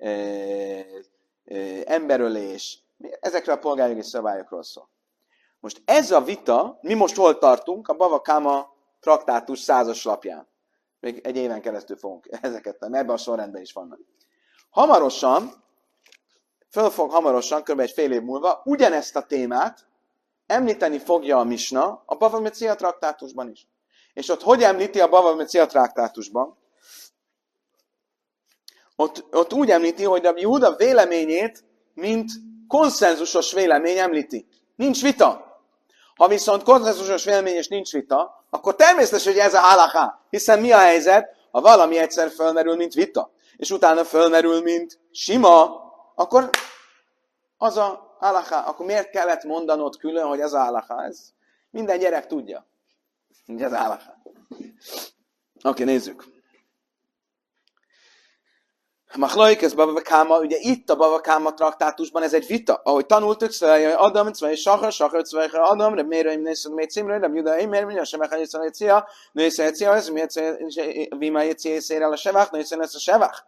S1: emberölés, ezekre a polgárjogi szabályokról szól. Most ez a vita, mi most hol tartunk? A Bava Kama traktátus százas lapján. Még egy éven keresztül fogunk ezeket, mert ebben a sorrendben is vannak. Hamarosan, föl fog hamarosan, kb. Egy fél év múlva, ugyanezt a témát említeni fogja a Misna a Bava Metzia traktátusban is. És ott hogy említi a Bava Metzia traktátusban? Ott, ott úgy említi, hogy Rabbi Júda véleményét, mint konszenzusos vélemény említi. Nincs vita. Ha viszont konszenzusos vélemény és nincs vita, akkor természetes, hogy ez a halaká. Hiszen mi a helyzet? Ha valami egyszer fölmerül, mint vita, és utána fölmerül, mint sima, akkor az a halaká. Akkor miért kellett mondanod külön, hogy ez a halaká? Ez minden gyerek tudja. Hogy ez a halaká. Oké, nézzük. Machlaikes Bava Kama, ugye itt a Bava Kama traktátusban ez egy vita, ahogy tanultuk, Szvej Adam, Szvej Sachar, Sachar, Szvej Adam, Reb Meir, Reb Nészed, Mér Cimre, Reb Juda, Eimer, Minya Sevach, Nészed, Nécia, Nészed, Nécia, ez Vima Jéci, Észérel a Sevach, Nészed, ez a Sevach.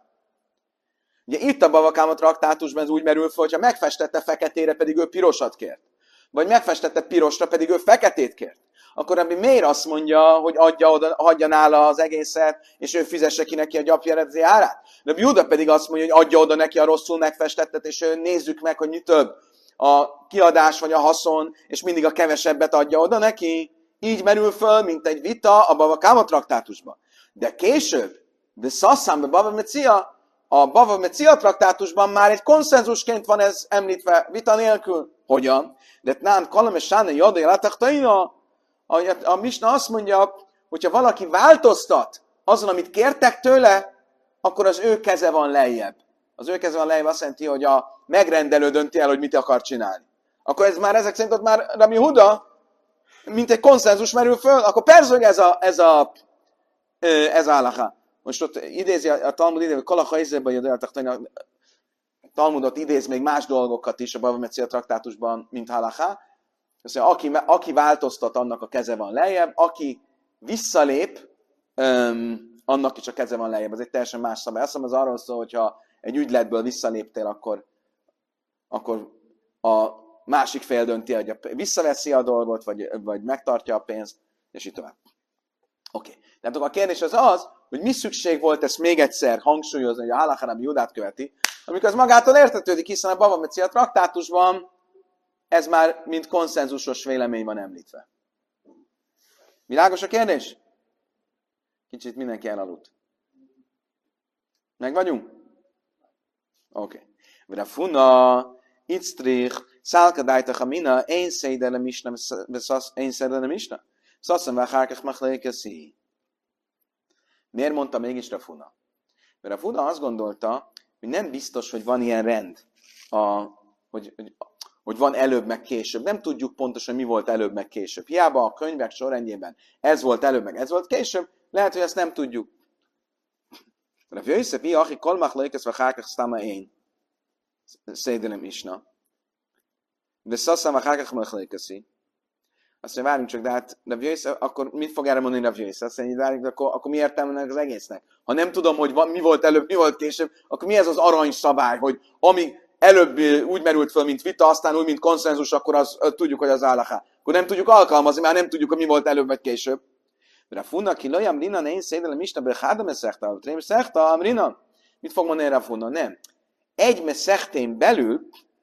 S1: Ugye itt a Bava Kama traktátusban ez úgy merül fel, hogyha megfestette feketére, pedig ő pirosat kért. Vagy megfestette pirosra, pedig ő feketét kért. Akkor Rabbi Meir azt mondja, hogy adja oda, hagyja nála az egészet, és ő fizesse ki neki a gyapja eredeti árát. Rabbi Júda pedig azt mondja, hogy adja oda neki a rosszul megfestettet, és ő nézzük meg, hogy mi több. A kiadás vagy a haszon, és mindig a kevesebbet adja oda neki. Így merül föl, mint egy vita a Bava Kama traktátusban. De később, de Szasszám, a Bava Metzia, a Bava Metzia traktátusban már egy konszenzusként van ez említve, vita nélkül. Hogyan? De nem, Kalam és Sáne, Jadai, Látachtaina, a Misna azt mondja, hogyha valaki változtat azon, amit kértek tőle, akkor az ő keze van lejjebb. Az ő keze van lejjebb azt jelenti, hogy a megrendelő dönti el, hogy mit akar csinálni. Akkor ez már ezek szerint ott már Rabbi Huda, mint egy konszenzus merül föl, akkor persze, hogy ez a, ez a, ez a halaká. Most ott idézi a Talmud, idézi, hogy Kalacha Izébe jöttek, a Talmudot idéz még más dolgokat is a Bava Metzia traktátusban, mint halaká. Azt mondja, aki, aki változtat, annak a keze van lejjebb, aki visszalép, öm, annak is a keze van lejjebb. Ez egy teljesen más szabály. Azt mondom, az arról szól, hogyha egy ügyletből visszaléptél, akkor, akkor a másik fél dönti, hogy visszaveszi a dolgot, vagy, vagy megtartja a pénzt, és így tovább. Oké. Okay. Tehát a kérdés az az, hogy mi szükség volt ezt még egyszer hangsúlyozni, hogy a halaká Rabbi Júdát követi, amikor az magától értetődik, hiszen a Bava Metzia traktátusban ez már mint konszenzusos vélemény van említve. Világos a kérdés? Kicsit mindenki elaludt. Meg vagyunk? Oké. Okay. Vira funa, itztrich, szálkadájta hamina, én szédele misna, én szédele misna. Szasszan váhárkach machlaikeszi. Miért mondta mégis Rafuna? Mert Rafuna azt gondolta, hogy nem biztos, hogy van ilyen rend, a, hogy, hogy hogy van előbb meg később. Nem tudjuk pontosan, mi volt előbb meg később. Hiába a könyvek sorrendjében ez volt előbb meg ez volt később, lehet, hogy ezt nem tudjuk. Rav Yosef, hi achi kol machlokes v'achar stama ein. Szédelem isna. De szasszám v'achar machlokesi. Azt mondja, várjunk csak, de hát Rav Yosef, akkor mit fog erre mondani Rav Yosef? Azt mondja, várjunk, akkor, akkor mi értelme az egésznek? Ha nem tudom, hogy van, mi volt előbb, mi volt később, akkor mi ez az arany szabály, hogy ami előbb úgy merült föl, mint vita, aztán úgy, mint konszenzus, akkor az, tudjuk, hogy az állaká. Akkor nem tudjuk alkalmazni, mert nem tudjuk, hogy mi volt előbb vagy később. De a funna ki lojam rina ne én szédele misna bechádam eszechta, a trém szechta, amrina. Mit fog mondani erre a funna? Nem. Egy meszechtén belül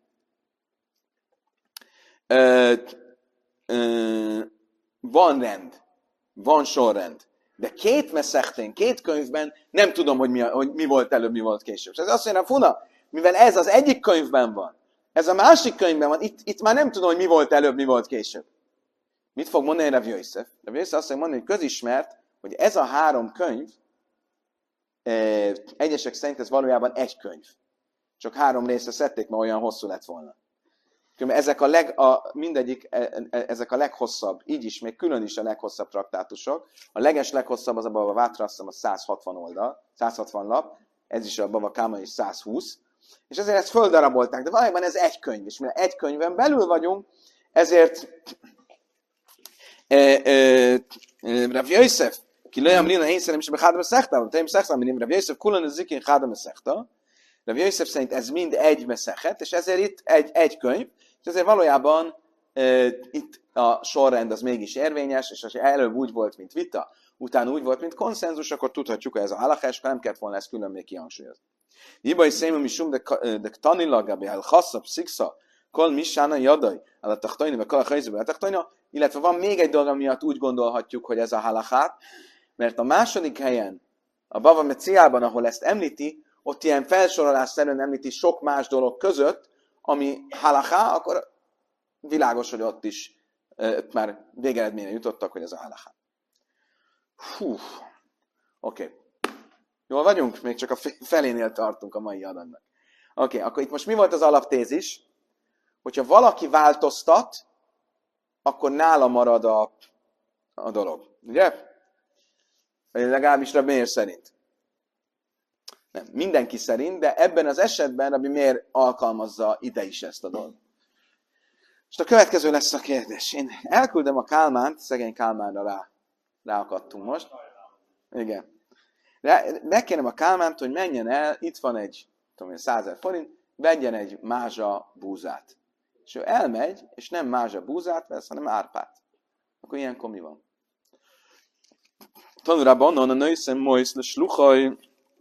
S1: ö, ö, van rend, van sorrend. De két meszechtén, két könyvben nem tudom, hogy mi, hogy mi volt előbb, mi volt később. Ez azt mondja, funa, mivel ez az egyik könyvben van, ez a másik könyvben van, itt, itt már nem tudom, hogy mi volt előbb, mi volt később. Mit fog mondani Rav Yosef? Rav Yosef azt mondja, hogy közismert, hogy ez a három könyv, eh, egyesek szerint ez valójában egy könyv. Csak három részre szedték, mert olyan hosszú lett volna. Ezek a, leg, a mindegyik, ezek a leghosszabb, így is, még külön is a leghosszabb traktátusok. A leges leghosszabb az a Bava Vátra, azt hiszem a száz hatvan oldal, száz hatvan lap, ez is a Bava Káma is száz húsz. És ezért ezt földarabolták, de valójában ez egy könyv, és mivel egy könyvben belül vagyunk, ezért Rav Yosef, ki lőjem lina, én szerintem is be Chádam Eszechta, te én Eszechta, mint Rav Yosef, kulan az zikén Chádam Eszechta. Rav Yosef szerint ez mind egy meszechet, és ezért itt egy, egy könyv, és ezért valójában e, itt a sorrend az mégis érvényes, és ha előbb úgy volt, mint vita, utána úgy volt, mint konszenzus, akkor tudhatjuk, hogy ez a halakha, és nem kellett volna ezt külön még kihangsúlyozni. Ibai szémem is sum, de tanilagabi, el chasszab, sziksza, kol misána jadai, el a tachtajni, vagy kol a hajzőbe a tachtajna, illetve van még egy dolog, miatt úgy gondolhatjuk, hogy ez a halakhát, mert a második helyen, a Bava Meciában, ahol ezt említi, ott ilyen felsorolás szerint említi sok más dolog között, ami halaká, akkor világos, hogy ott is e, már végeredményre jutottak, hogy ez a halaká. Hú, oké. Okay. Jól vagyunk? Még csak a felénél tartunk a mai adagnak. Oké, okay, akkor itt most mi volt az alaptézis? Hogyha valaki változtat, akkor nála marad a, a dolog. Ugye? Vagy legalábbis Rabbi Meir szerint. Nem, mindenki szerint, de ebben az esetben Rabbi Meir alkalmazza ide is ezt a dolgot. És a következő lesz a kérdés. Én elküldem a Kálmánt, szegény Kálmánra rá, ráakadtunk most. Igen. De megkérem a Kálmánt, hogy menjen el, itt van egy, tudom én, százezer forint, vegyen egy mázsa búzát. És ő elmegy, és nem mázsa búzát vesz, hanem árpát. Akkor ilyenkor mi van? Tanulában, onnan nőszem mojsz le sluchaj,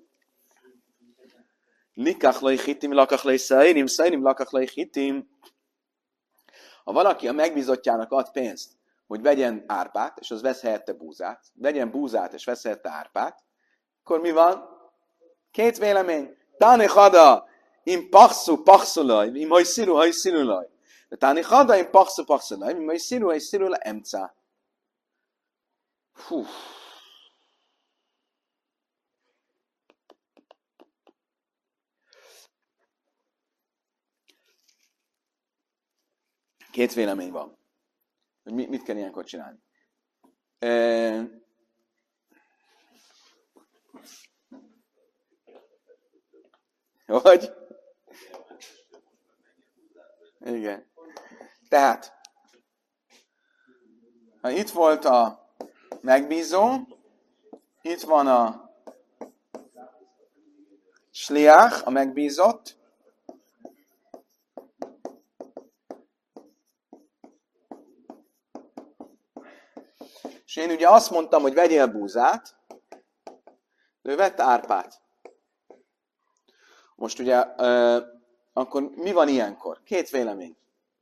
S1: likach lej hitim, lakach lej szairim, szairim lakach lej hitim. Ha valaki a megbízottjának ad pénzt, hogy vegyen árpát, és az vesz helyette búzát, vegyen búzát, és vesz helyette árpát, akkor mi van? Két vélemény. Táni hada, im pachszu pachszulaj, im hajsziru hajszirulaj. De táni hada, im pachszu pachszulaj, im hajsziru hajszirulaj, emca. Hú. Két vélemény van. Hogy mit, mit kell ilyenkor csinálni. E... Hogy? Igen. Tehát, ha itt volt a megbízó, itt van a sliach, a megbízott, és én ugye azt mondtam, hogy vegyél búzát, de ő vett árpát. Most ugye, euh, akkor mi van ilyenkor? Két vélemény.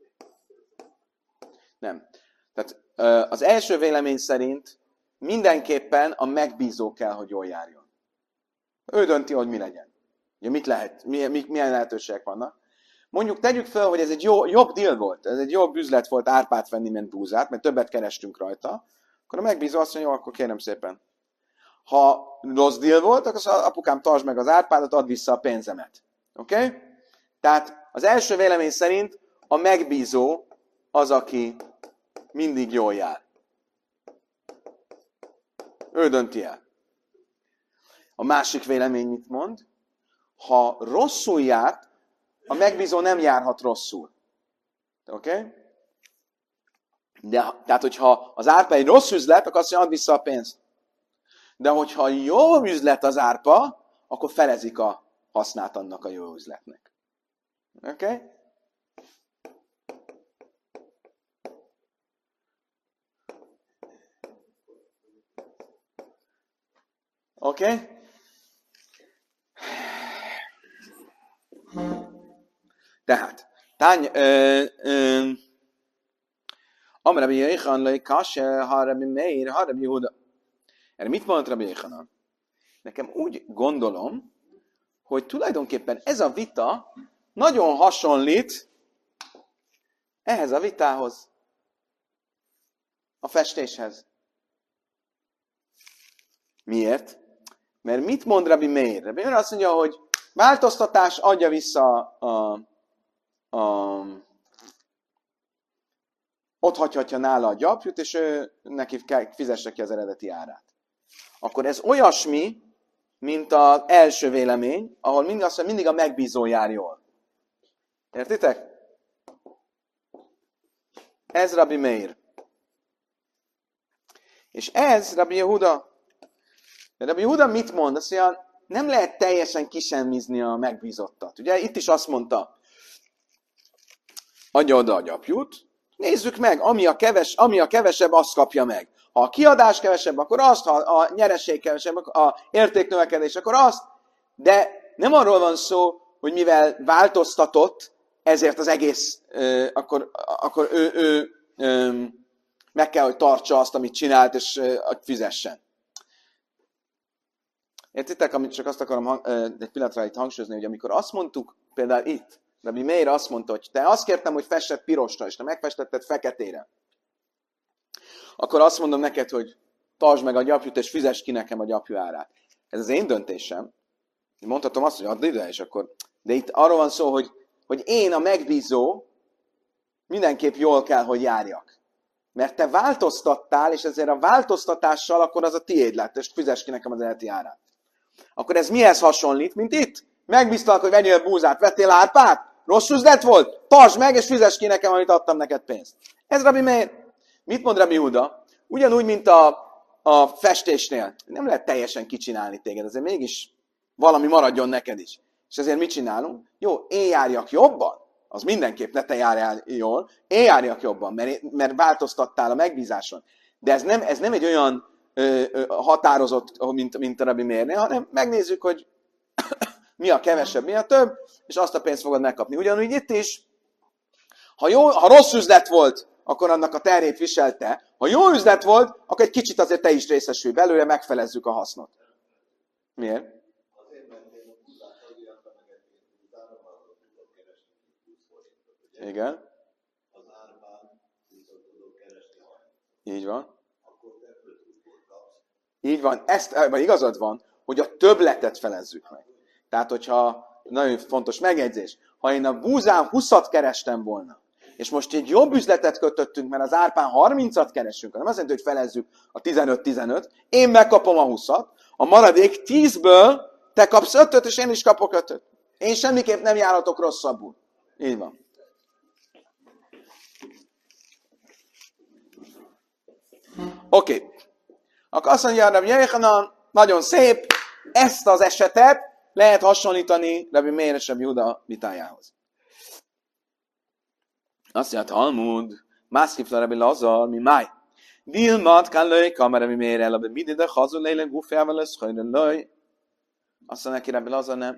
S1: Nem. Tehát euh, az első vélemény szerint mindenképpen a megbízó kell, hogy jól járjon. Ő dönti, hogy mi legyen. Ugye mit lehet, milyen, milyen lehetőségek vannak. Mondjuk tegyük fel, hogy ez egy jó, jobb deal volt, ez egy jobb üzlet volt árpát venni, mint búzát, mert többet kerestünk rajta, akkor a megbízó azt mondja, jó, akkor kérem szépen. Ha rossz deal volt, akkor az apukám tartsd meg az árpádat, add vissza a pénzemet. Oké? Okay? Tehát az első vélemény szerint a megbízó az, aki mindig jól jár. Ő dönti el. A másik vélemény mit mond? Ha rosszul járt, a megbízó nem járhat rosszul. Oké? Okay? De, tehát, hogyha az árpa egy rossz üzlet, akkor azt mondja, add vissza a pénzt. De hogyha jó üzlet az árpa, akkor felezik a hasznát annak a jó üzletnek. Oké? Okay? Oké? Okay? Tehát, tány, ö, ö, Am Rabbi Jéchan lej kase, ha Rabbi Meir, ha Rabbi Yehuda. Erre mit mondott Rabbi Jéchanan? Nekem úgy gondolom, hogy tulajdonképpen ez a vita nagyon hasonlít ehhez a vitához, a festéshez. Miért? Mert mit mond Rabbi Meir? Rabbi Meir azt mondja, hogy változtatás adja vissza a, a, a ott hagyhatja nála a gyapjút, és ő neki fizesse ki az eredeti árát. Akkor ez olyasmi, mint az első vélemény, ahol mindig azt mondja, mindig a megbízó jár jól. Értitek? Ez Rabbi Meir. És ez Rabbi Yehuda. De Rabbi Yehuda mit mond? Azt mondja, nem lehet teljesen kisemmizni a megbízottat. Ugye itt is azt mondta, adja oda a gyapjút, nézzük meg, ami a, keves, ami a kevesebb, azt kapja meg. Ha a kiadás kevesebb, akkor azt, ha a nyereség kevesebb, a értéknövekedés, akkor azt. De nem arról van szó, hogy mivel változtatott, ezért az egész, euh, akkor, akkor ő, ő euh, meg kell, hogy tartsa azt, amit csinált, és euh, fizessen. Értitek, amit csak azt akarom hang, euh, egy pillanatra itt hangsúlyozni, hogy amikor azt mondtuk, például itt, Rabbi Meir azt mondta, hogy te azt kértem, hogy fessed pirosra, és te megfestetted feketére. Akkor azt mondom neked, hogy tartsd meg a gyapjút, és fizess ki nekem a gyapjú árát. Ez az én döntésem. Én mondhatom azt, hogy add ide, és akkor... De itt arról van szó, hogy, hogy én a megbízó mindenképp jól kell, hogy járjak. Mert te változtattál, és ezért a változtatással akkor az a tiéd lett, és fizess ki nekem az eredeti árát. Akkor ez mihez hasonlít, mint itt? Megbíztalak, hogy vegyél búzát, vettél árpát? Rossz üzlet volt? Tartsd meg, és fizess ki nekem, amit adtam neked pénzt. Ez Rabbi Meir. Mit mond Rabbi Yehuda? Ugyanúgy, mint a, a festésnél. Nem lehet teljesen kicsinálni téged, azért mégis valami maradjon neked is. És ezért mit csinálunk? Jó, én járjak jobban, az mindenképp ne te járjál jól, én járjak jobban, mert, mert változtattál a megbízáson. De ez nem, ez nem egy olyan ö, ö, határozott, mint, mint a Rabbi Meirnél, hanem megnézzük, hogy mi a kevesebb, mi a több, és azt a pénzt fogod megkapni. Ugyanúgy itt is, ha, jó, ha rossz üzlet volt, akkor annak a terhét viselte. Ha jó üzlet volt, akkor egy kicsit azért te is részesülj belőle, megfelezzük a hasznot. Miért?
S3: Azért, mert én a húzát azért adtam meg egy húzára, mert akkor tudok keresni húsz forintot.
S1: Igen.
S3: Az árban viszont tudok keresni harminc.
S1: Így van.
S3: Akkor te öt húszból kapsz.
S1: Így van. Ezt, ebben igazad van, hogy a többletet felezzük meg. Tehát, hogyha, nagyon fontos megjegyzés, ha én a búzán húszat kerestem volna, és most egy jobb üzletet kötöttünk, mert az árpán harmincat keresünk, hanem azt jelenti, hogy felezzük a tizenöt-tizenöt, én megkapom a húszat, a maradék tízből te kapsz ötöt, és én is kapok ötöt. Én semmiképp nem járhatok rosszabbul. Így van. Oké. Okay. Akkor azt mondja, Rabbi Jéchanan, nagyon szép, ezt az esetet lehet hasonlítani Rabbi Meir és Rabbi Yehuda vitájához. Azt mondja, Talmud, mászkifla Rabbi Lazar, mi máj. Dilmat kallai kamer Rabbi Meir el, abban midi de hazul lélen gufjával lesz hajra laj. Azt mondja neki Rabbi Lazar, nem.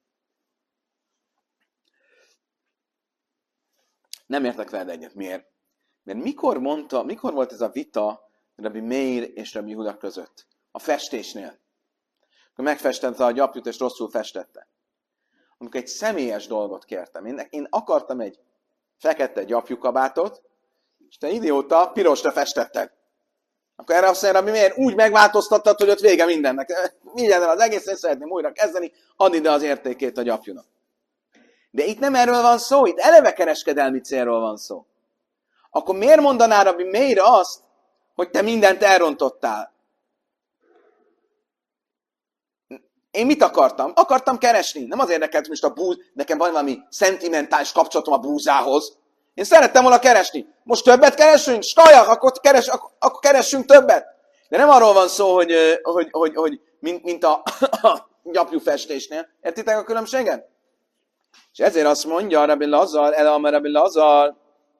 S1: Nem értek veled egyet. Miért? Mert mikor mondta, mikor volt ez a vita Rabbi Meir és Rabbi Yehuda között? A festésnél. Akkor megfestette a gyapjút, és rosszul festette. Amikor egy személyes dolgot kértem. Én, én akartam egy fekete gyapjukabátot, és te idióta pirosra festetted. Akkor erre azt mondja, miért úgy megváltoztattad, hogy ott vége mindennek. Vigyázz el az egész, és szeretném újra kezdeni, add ide az értékét a gyapjunak. De itt nem erről van szó, itt eleve kereskedelmi célról van szó. Akkor miért mondaná Rabbi Meir azt, hogy te mindent elrontottál? Én mit akartam? Akartam keresni. Nem az érdekelt, hogy most a búz, nekem van valami szentimentális kapcsolatom a búzához. Én szerettem volna keresni. Most többet keresünk? Stajak, akkor, keres, akkor, akkor keressünk többet. De nem arról van szó, hogy, hogy, hogy, hogy mint, mint a, a gyapjúfestésnél. Értitek a különbséget? És ezért azt mondja Rabbi Lazar, Elamar Rabbi Lazar,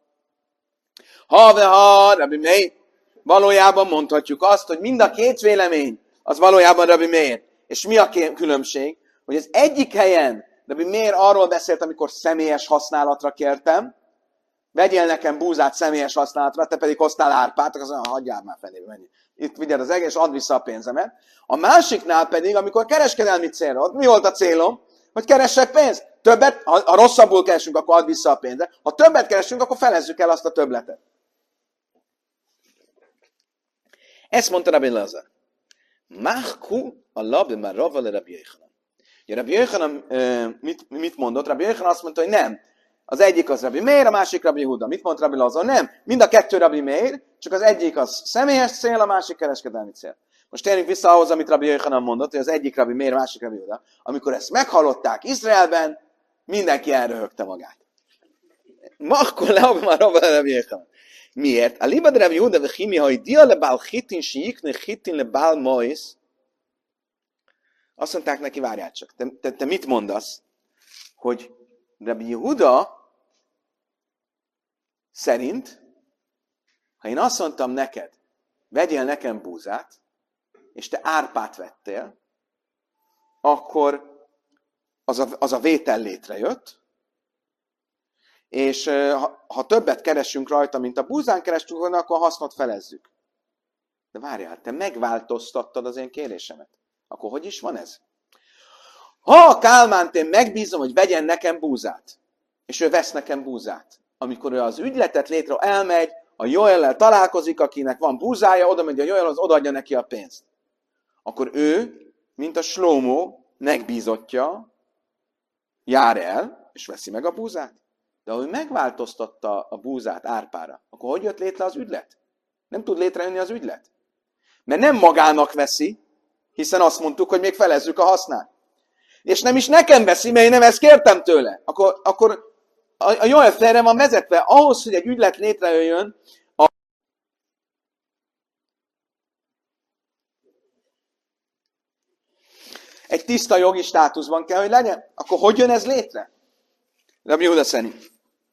S1: ha ve ha, Rabbi Meir, valójában mondhatjuk azt, hogy mind a két vélemény, az valójában Rabbi Meir. És mi a különbség? Hogy az egyik helyen Rabbi Meir arról beszélt, amikor személyes használatra kértem, vegyél nekem búzát személyes használatra, te pedig hoztál árpát, akkor azt mondja, hagyjál már felébe, menj. Itt vigyed az egész, add vissza a pénzemet. A másiknál pedig, amikor kereskedelmi célra, ott mi volt a célom? Hogy keressek pénzt. Többet, ha, ha rosszabbul keresünk, akkor add vissza a pénzet. Ha többet keresünk, akkor felezzük el azt a többletet. Ezt mondta Rabbi Lazar. Machku a labbe már ravale Rabbi Yochanan. Rabbi Yochanan mit, mit mondott? Rabbi Yochanan azt mondta, hogy nem. Az egyik az Rabbi Meir, a másik Rabbi Huda. Mit mond Rabbi Lazar? Nem. Mind a kettő Rabbi Meir, csak az egyik az személyes cél, a másik kereskedelmi cél. Most térjünk vissza ahhoz, amit Rabbi Yochanan mondott, hogy az egyik Rabbi Meir, a másik Rabbi Huda. Amikor ezt meghallották Izraelben, mindenki elröhögte magát. Ma akkor leabba már Rabbi Yochanan. Miért? A libad Rabbi Huda vechimi, ha idia le bál chitin, si jikne chitin le bál mois. Azt mondták neki, várjál csak, te, te, te mit mondasz? Hogy Rabbi Huda szerint, ha én azt mondtam neked, vegyél nekem búzát, és te árpát vettél, akkor az a, az a vétel létrejött, és ha, ha többet keresünk rajta, mint a búzán kerestünk, akkor a hasznot felezzük. De várjál, te megváltoztattad az én kérésemet. Akkor hogy is van ez? Ha a Kálmánt én megbízom, hogy vegyen nekem búzát, és ő vesz nekem búzát, amikor ő az ügyletet létre elmegy, a Joellel találkozik, akinek van búzája, oda megy a Joel, az odaadja neki a pénzt. Akkor ő, mint a Slómó megbízottja, jár el, és veszi meg a búzát. De ha ő megváltoztatta a búzát árpára, akkor hogy jött létre az ügylet? Nem tud létrejönni az ügylet. Mert nem magának veszi, hiszen azt mondtuk, hogy még felezzük a hasznát. És nem is nekem veszi, mert én nem ezt kértem tőle. Akkor, akkor a, a Joel félre van vezetve. Ahhoz, hogy egy ügylet létrejöjjön, a... egy tiszta jogi státuszban kell, hogy legyen. Akkor hogy jön ez létre? Rabbi Huda szerint.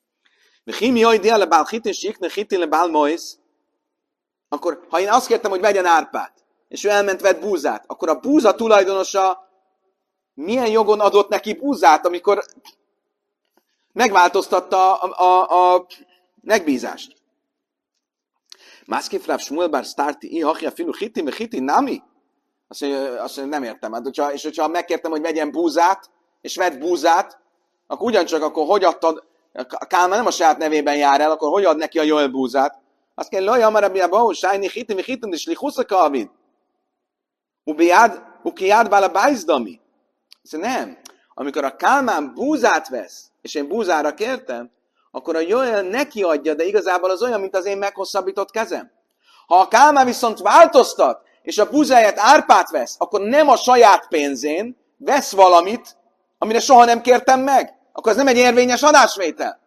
S1: Akkor, ha én azt kértem, hogy vegyen árpát, és ő elment, vett búzát, akkor a búza tulajdonosa milyen jogon adott neki búzát, amikor megváltoztatta a, a, a megbízást? Mászkif Rav Shmuel bar Starti, ihachja filu hiti, me hiti nami? Azt mondja, azt mondja, nem értem. Hát, hogyha, és hogyha megkértem, hogy vegyen búzát, és vett búzát, akkor ugyancsak, akkor hogy adtad, a Kálmán nem a saját nevében jár el, akkor hogy ad neki a Joel búzát? Azt kell, laj, amarabbiába, hogy sájni hiti, mi hitin, és lichusza kalvid. Ukiád bála bájzdami. Azt nem. Amikor a Kálmán búzát vesz, és én búzára kértem, akkor a Joel neki adja, de igazából az olyan, mint az én meghosszabbított kezem. Ha a Kálmán viszont változtat, és a búzáját árpát vesz, akkor nem a saját pénzén vesz valamit, amire soha nem kértem meg. Akkor ez nem egy érvényes adásvétel.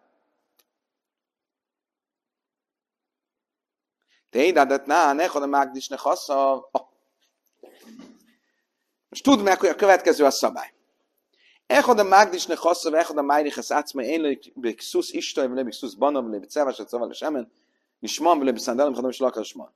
S1: Téidádet ná, nechod a mágdisnek hassza. Most tudd meg, hogy a következő a szabály. Echod a mágdisnek hassza, echod a májriches átszma, én lebik szusz istaj, lebik szusz banam, lebik cevás, ceval és emen, nisman, lebik szándelem, chodom, és lakasman.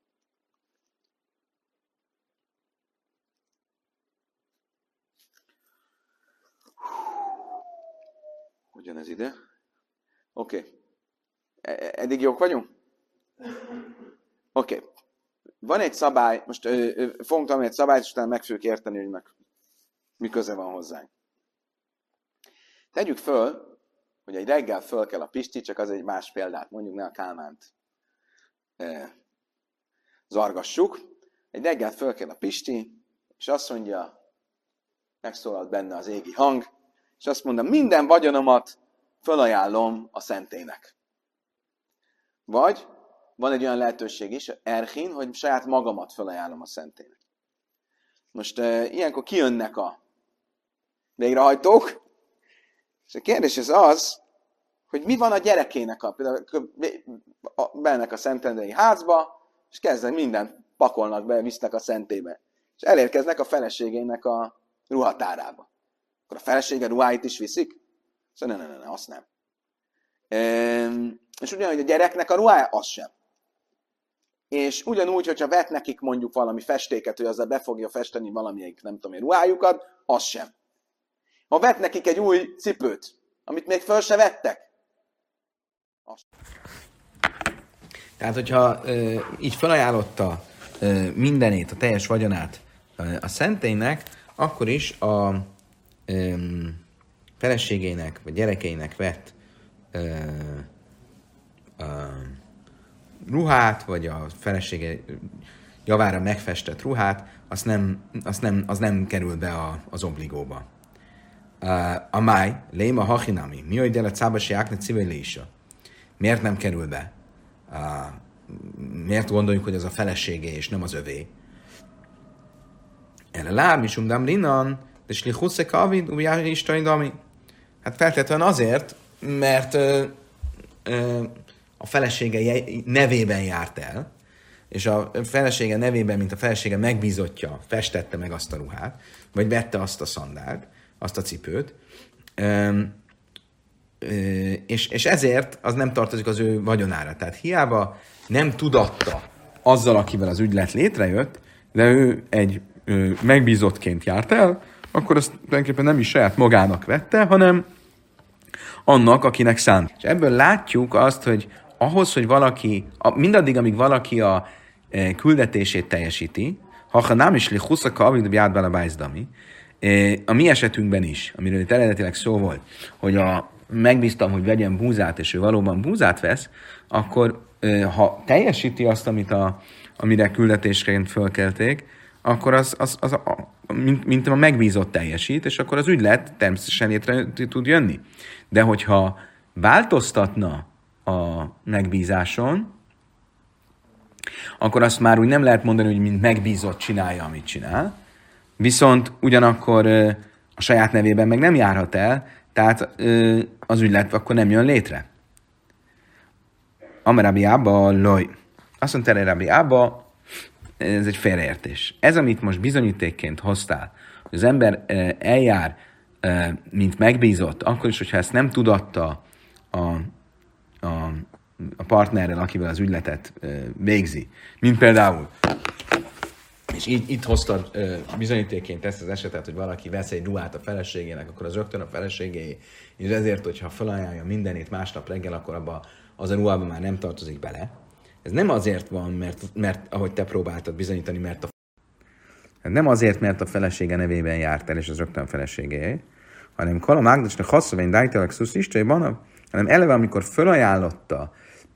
S1: Hogyan ez ide? Oké. Okay. Eddig jók vagyunk? Oké. Okay. Van egy szabály, most ö, ö, fogunk tanulni egy szabályt, és utána meg fogjuk érteni, hogy meg mi köze van hozzánk. Tegyük föl, hogy egy reggel föl kell a Pisti, csak az egy más példát, mondjuk ne a Kálmánt e, zargassuk. Egy reggel föl kell a Pisti, és azt mondja, megszólalt benne az égi hang, és azt mondja, minden vagyonomat fölajánlom a szentének. Vagy van egy olyan lehetőség is, erhin, hogy saját magamat fölajánlom a szentének. Most e, ilyenkor kijönnek a végrehajtók, és a kérdés az az, hogy mi van a gyerekének, a, például bennek a Szentendrei házba, és kezden mindent pakolnak be, visznek a szentébe. És elérkeznek a feleségének a ruhatárába. Akkor a felesége ruháit is viszik? Szóval ne, ne, ne, ne, azt nem. Üm, és ugyanúgy a gyereknek a ruhája, az sem. És ugyanúgy, hogyha vet nekik mondjuk valami festéket, hogy azzal be fogja festeni valamelyik, nem tudom én, ruhájukat, az sem. Ha vet nekik egy új cipőt, amit még föl se vettek, az sem. Tehát, hogyha ö, így felajánlotta ö, mindenét, a teljes vagyonát ö, a szentélynek, akkor is a ö, feleségének, vagy gyerekeinek vett ö, ö, ruhát, vagy a felesége javára megfestett ruhát, az nem, az nem, az nem kerül be a, az obligóba. Uh, a máj, léma hachinami, mi olyan a cábasi ákne civilésa. Miért nem kerül be? Uh, miért gondoljuk, hogy az a feleségé, és nem az övé? Erre láb is undám rinan, de slichusze kavid, ujjári istaidami. Hát feltétlenül azért, mert uh, uh, a felesége nevében járt el, és a felesége nevében, mint a felesége megbízottja, festette meg azt a ruhát, vagy vette azt a szandált, azt a cipőt, és, és ezért az nem tartozik az ő vagyonára. Tehát hiába nem tudatta azzal, akivel az ügylet létrejött, de ő egy ő megbízottként járt el, akkor azt tulajdonképpen nem is saját magának vette, hanem annak, akinek szánt. És ebből látjuk azt, hogy ahhoz, hogy valaki, mindaddig, amíg valaki a e, küldetését teljesíti, ha nem is lichuszaka, amíg ját bele bájzdami, a mi esetünkben is, amiről itt eredetileg szó volt, hogy a, megbíztam, hogy vegyen búzát, és ő valóban búzát vesz, akkor e, ha teljesíti azt, amit a, amire küldetésként fölkelték, akkor az, az, az a, mint, mint a megbízott teljesít, és akkor az ügylet természetesen létre tud jönni. De hogyha változtatna a megbízáson, akkor azt már úgy nem lehet mondani, hogy mint megbízott csinálja, amit csinál, viszont ugyanakkor a saját nevében meg nem járhat el, tehát az ügylet akkor nem jön létre. Amarabi Ába, loj. Azt mondta erre Rabbi Ába, ez egy félreértés. Ez, amit most bizonyítékként hoztál, hogy az ember eljár, mint megbízott, akkor is, hogyha ezt nem tudatta a, a, a partnerrel, akivel az ügyletet végzi. Mint például, és így, itt hoztad bizonyítékként ezt az esetet, hogy valaki vesz egy ruhát a feleségének, akkor az rögtön a feleségé, és ezért, hogyha felajánlja mindenét másnap reggel, akkor abba az a ruhában már nem tartozik bele. Ez nem azért van, mert, mert ahogy te próbáltad bizonyítani, mert a nem azért, mert a felesége nevében járt el, és az rögtön a feleségé, hanem Kala Mágdasnak hasszavény dájtelek szusz istőjében, hanem eleve, amikor felajánlotta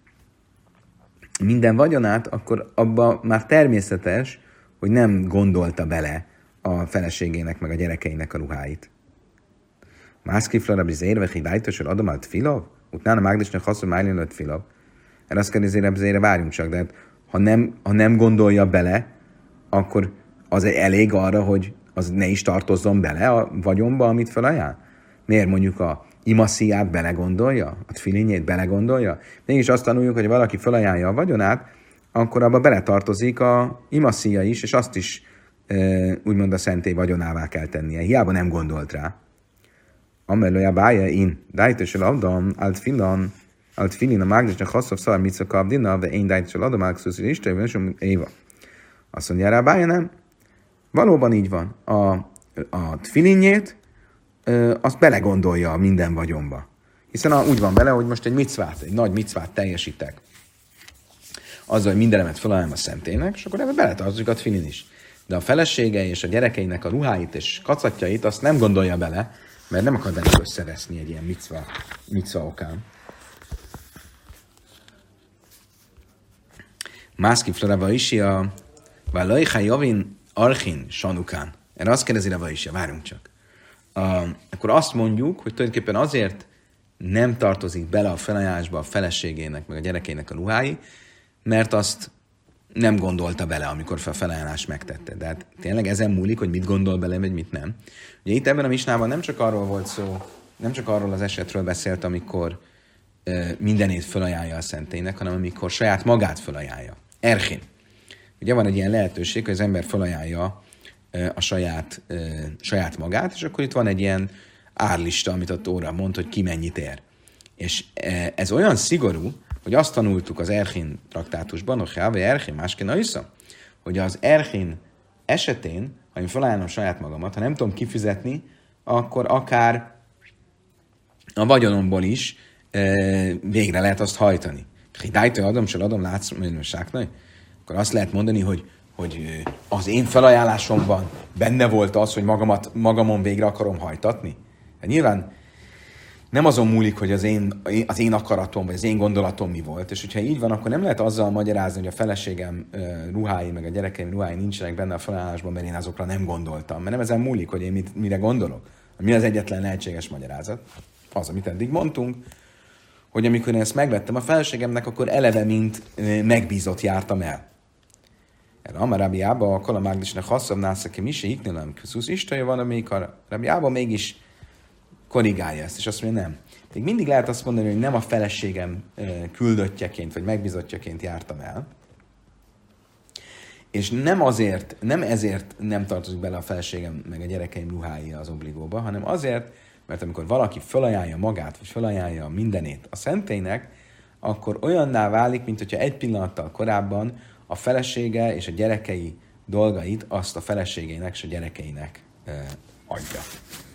S1: minden vagyonát, akkor abban már természetes, hogy nem gondolta bele a feleségének, meg a gyerekeinek a ruháit. Mászkifla rabbi zérve, hogy dájtosor adom át filov? Utána Mágdasnak hasszavény májlén filov. Erre azt kérdezi, hogy zére várjunk csak, de hát, ha, nem, ha nem gondolja bele, akkor az elég arra, hogy az ne is tartozzon bele a vagyonba, amit felajánl? Miért mondjuk a imasziát belegondolja? A tfilinjét belegondolja? Mégis azt tanuljuk, hogy valaki felajánlja a vagyonát, akkor abba beletartozik a imaszia is, és azt is e, úgymond a szentély vagyonává kell tennie. Hiába nem gondolt rá. Amelője bája in, dájtősel adom, alt filan, alt filin a mágdasnak hasszabb szar mitza kapdina, de én dájtősel adom, ágszúsz, és Isten, és Éva. Azt mondja rá, bája nem? Valóban így van. A, a tfilinjét, ö, azt belegondolja minden vagyonba. Hiszen a, úgy van vele, hogy most egy micvát, egy nagy micvát teljesítek. Azzal, hogy mindenemet felajánlom a szentélynek, és akkor ebbe beletartozik a tfilin is. De a felesége és a gyerekeinek a ruháit és kacatjait azt nem gondolja bele, mert nem akar benne összeveszni egy ilyen micva, micva okán. Mászkif Rava Isia, Valajha Javin Archin Sanukán. Erre azt kérdezi Rava Isia, várjunk csak. Uh, akkor azt mondjuk, hogy tulajdonképpen azért nem tartozik bele a felajánlásba a feleségének, meg a gyerekének a ruhái, mert azt nem gondolta bele, amikor a felajánlást megtette. De hát tényleg ezen múlik, hogy mit gondol bele, vagy mit nem. Ugye itt ebben a misnában nem csak arról volt szó, nem csak arról az esetről beszélt, amikor uh, mindenét felajánlja a szentélynek, hanem amikor saját magát felajánlja. Erchin. Ugye van egy ilyen lehetőség, hogy az ember felajánlja uh, a saját, uh, saját magát, és akkor itt van egy ilyen árlista, amit a Tóra mond, hogy ki mennyit ér. És ez olyan szigorú, hogy azt tanultuk az Erchin traktátusban, hogy Erchin másként a hogy az Erchin esetén, ha én felállnom saját magamat, ha nem tudom kifizetni, akkor akár a vagyonomból is végre lehet azt hajtani. Hidájtő adom, se adom, látsz, akkor azt lehet mondani, hogy, hogy az én felajánlásomban benne volt az, hogy magamat, magamon végre akarom hajtatni. Hát nyilván nem azon múlik, hogy az én, az én akaratom, vagy az én gondolatom mi volt, és hogyha így van, akkor nem lehet azzal magyarázni, hogy a feleségem ruhái, meg a gyerekeim ruhái nincsenek benne a felajánlásban, mert én azokra nem gondoltam. Mert nem ezen múlik, hogy én mit, mire gondolok. Mi az egyetlen lehetséges magyarázat? Az, amit eddig mondtunk, hogy amikor én ezt megvettem a feleségemnek, akkor eleve mint megbízott jártam el. Erre a Rabbiába, a Kalamágdisnek hasszabb nászaki mise iknélem közúsz istaja van, amelyik a Rabbiába mégis korrigálja ezt, és azt mondja, nem. Még mindig lehet azt mondani, hogy nem a feleségem küldöttjeként, vagy megbízottjaként jártam el, és nem azért, nem ezért nem tartozik bele a feleségem, meg a gyerekeim ruhái az obligóba, hanem azért, mert amikor valaki felajánlja magát, vagy felajánlja mindenét a szentélynek, akkor olyanná válik, mint hogyha egy pillanattal korábban a felesége és a gyerekei dolgait azt a feleségének és a gyerekeinek adja.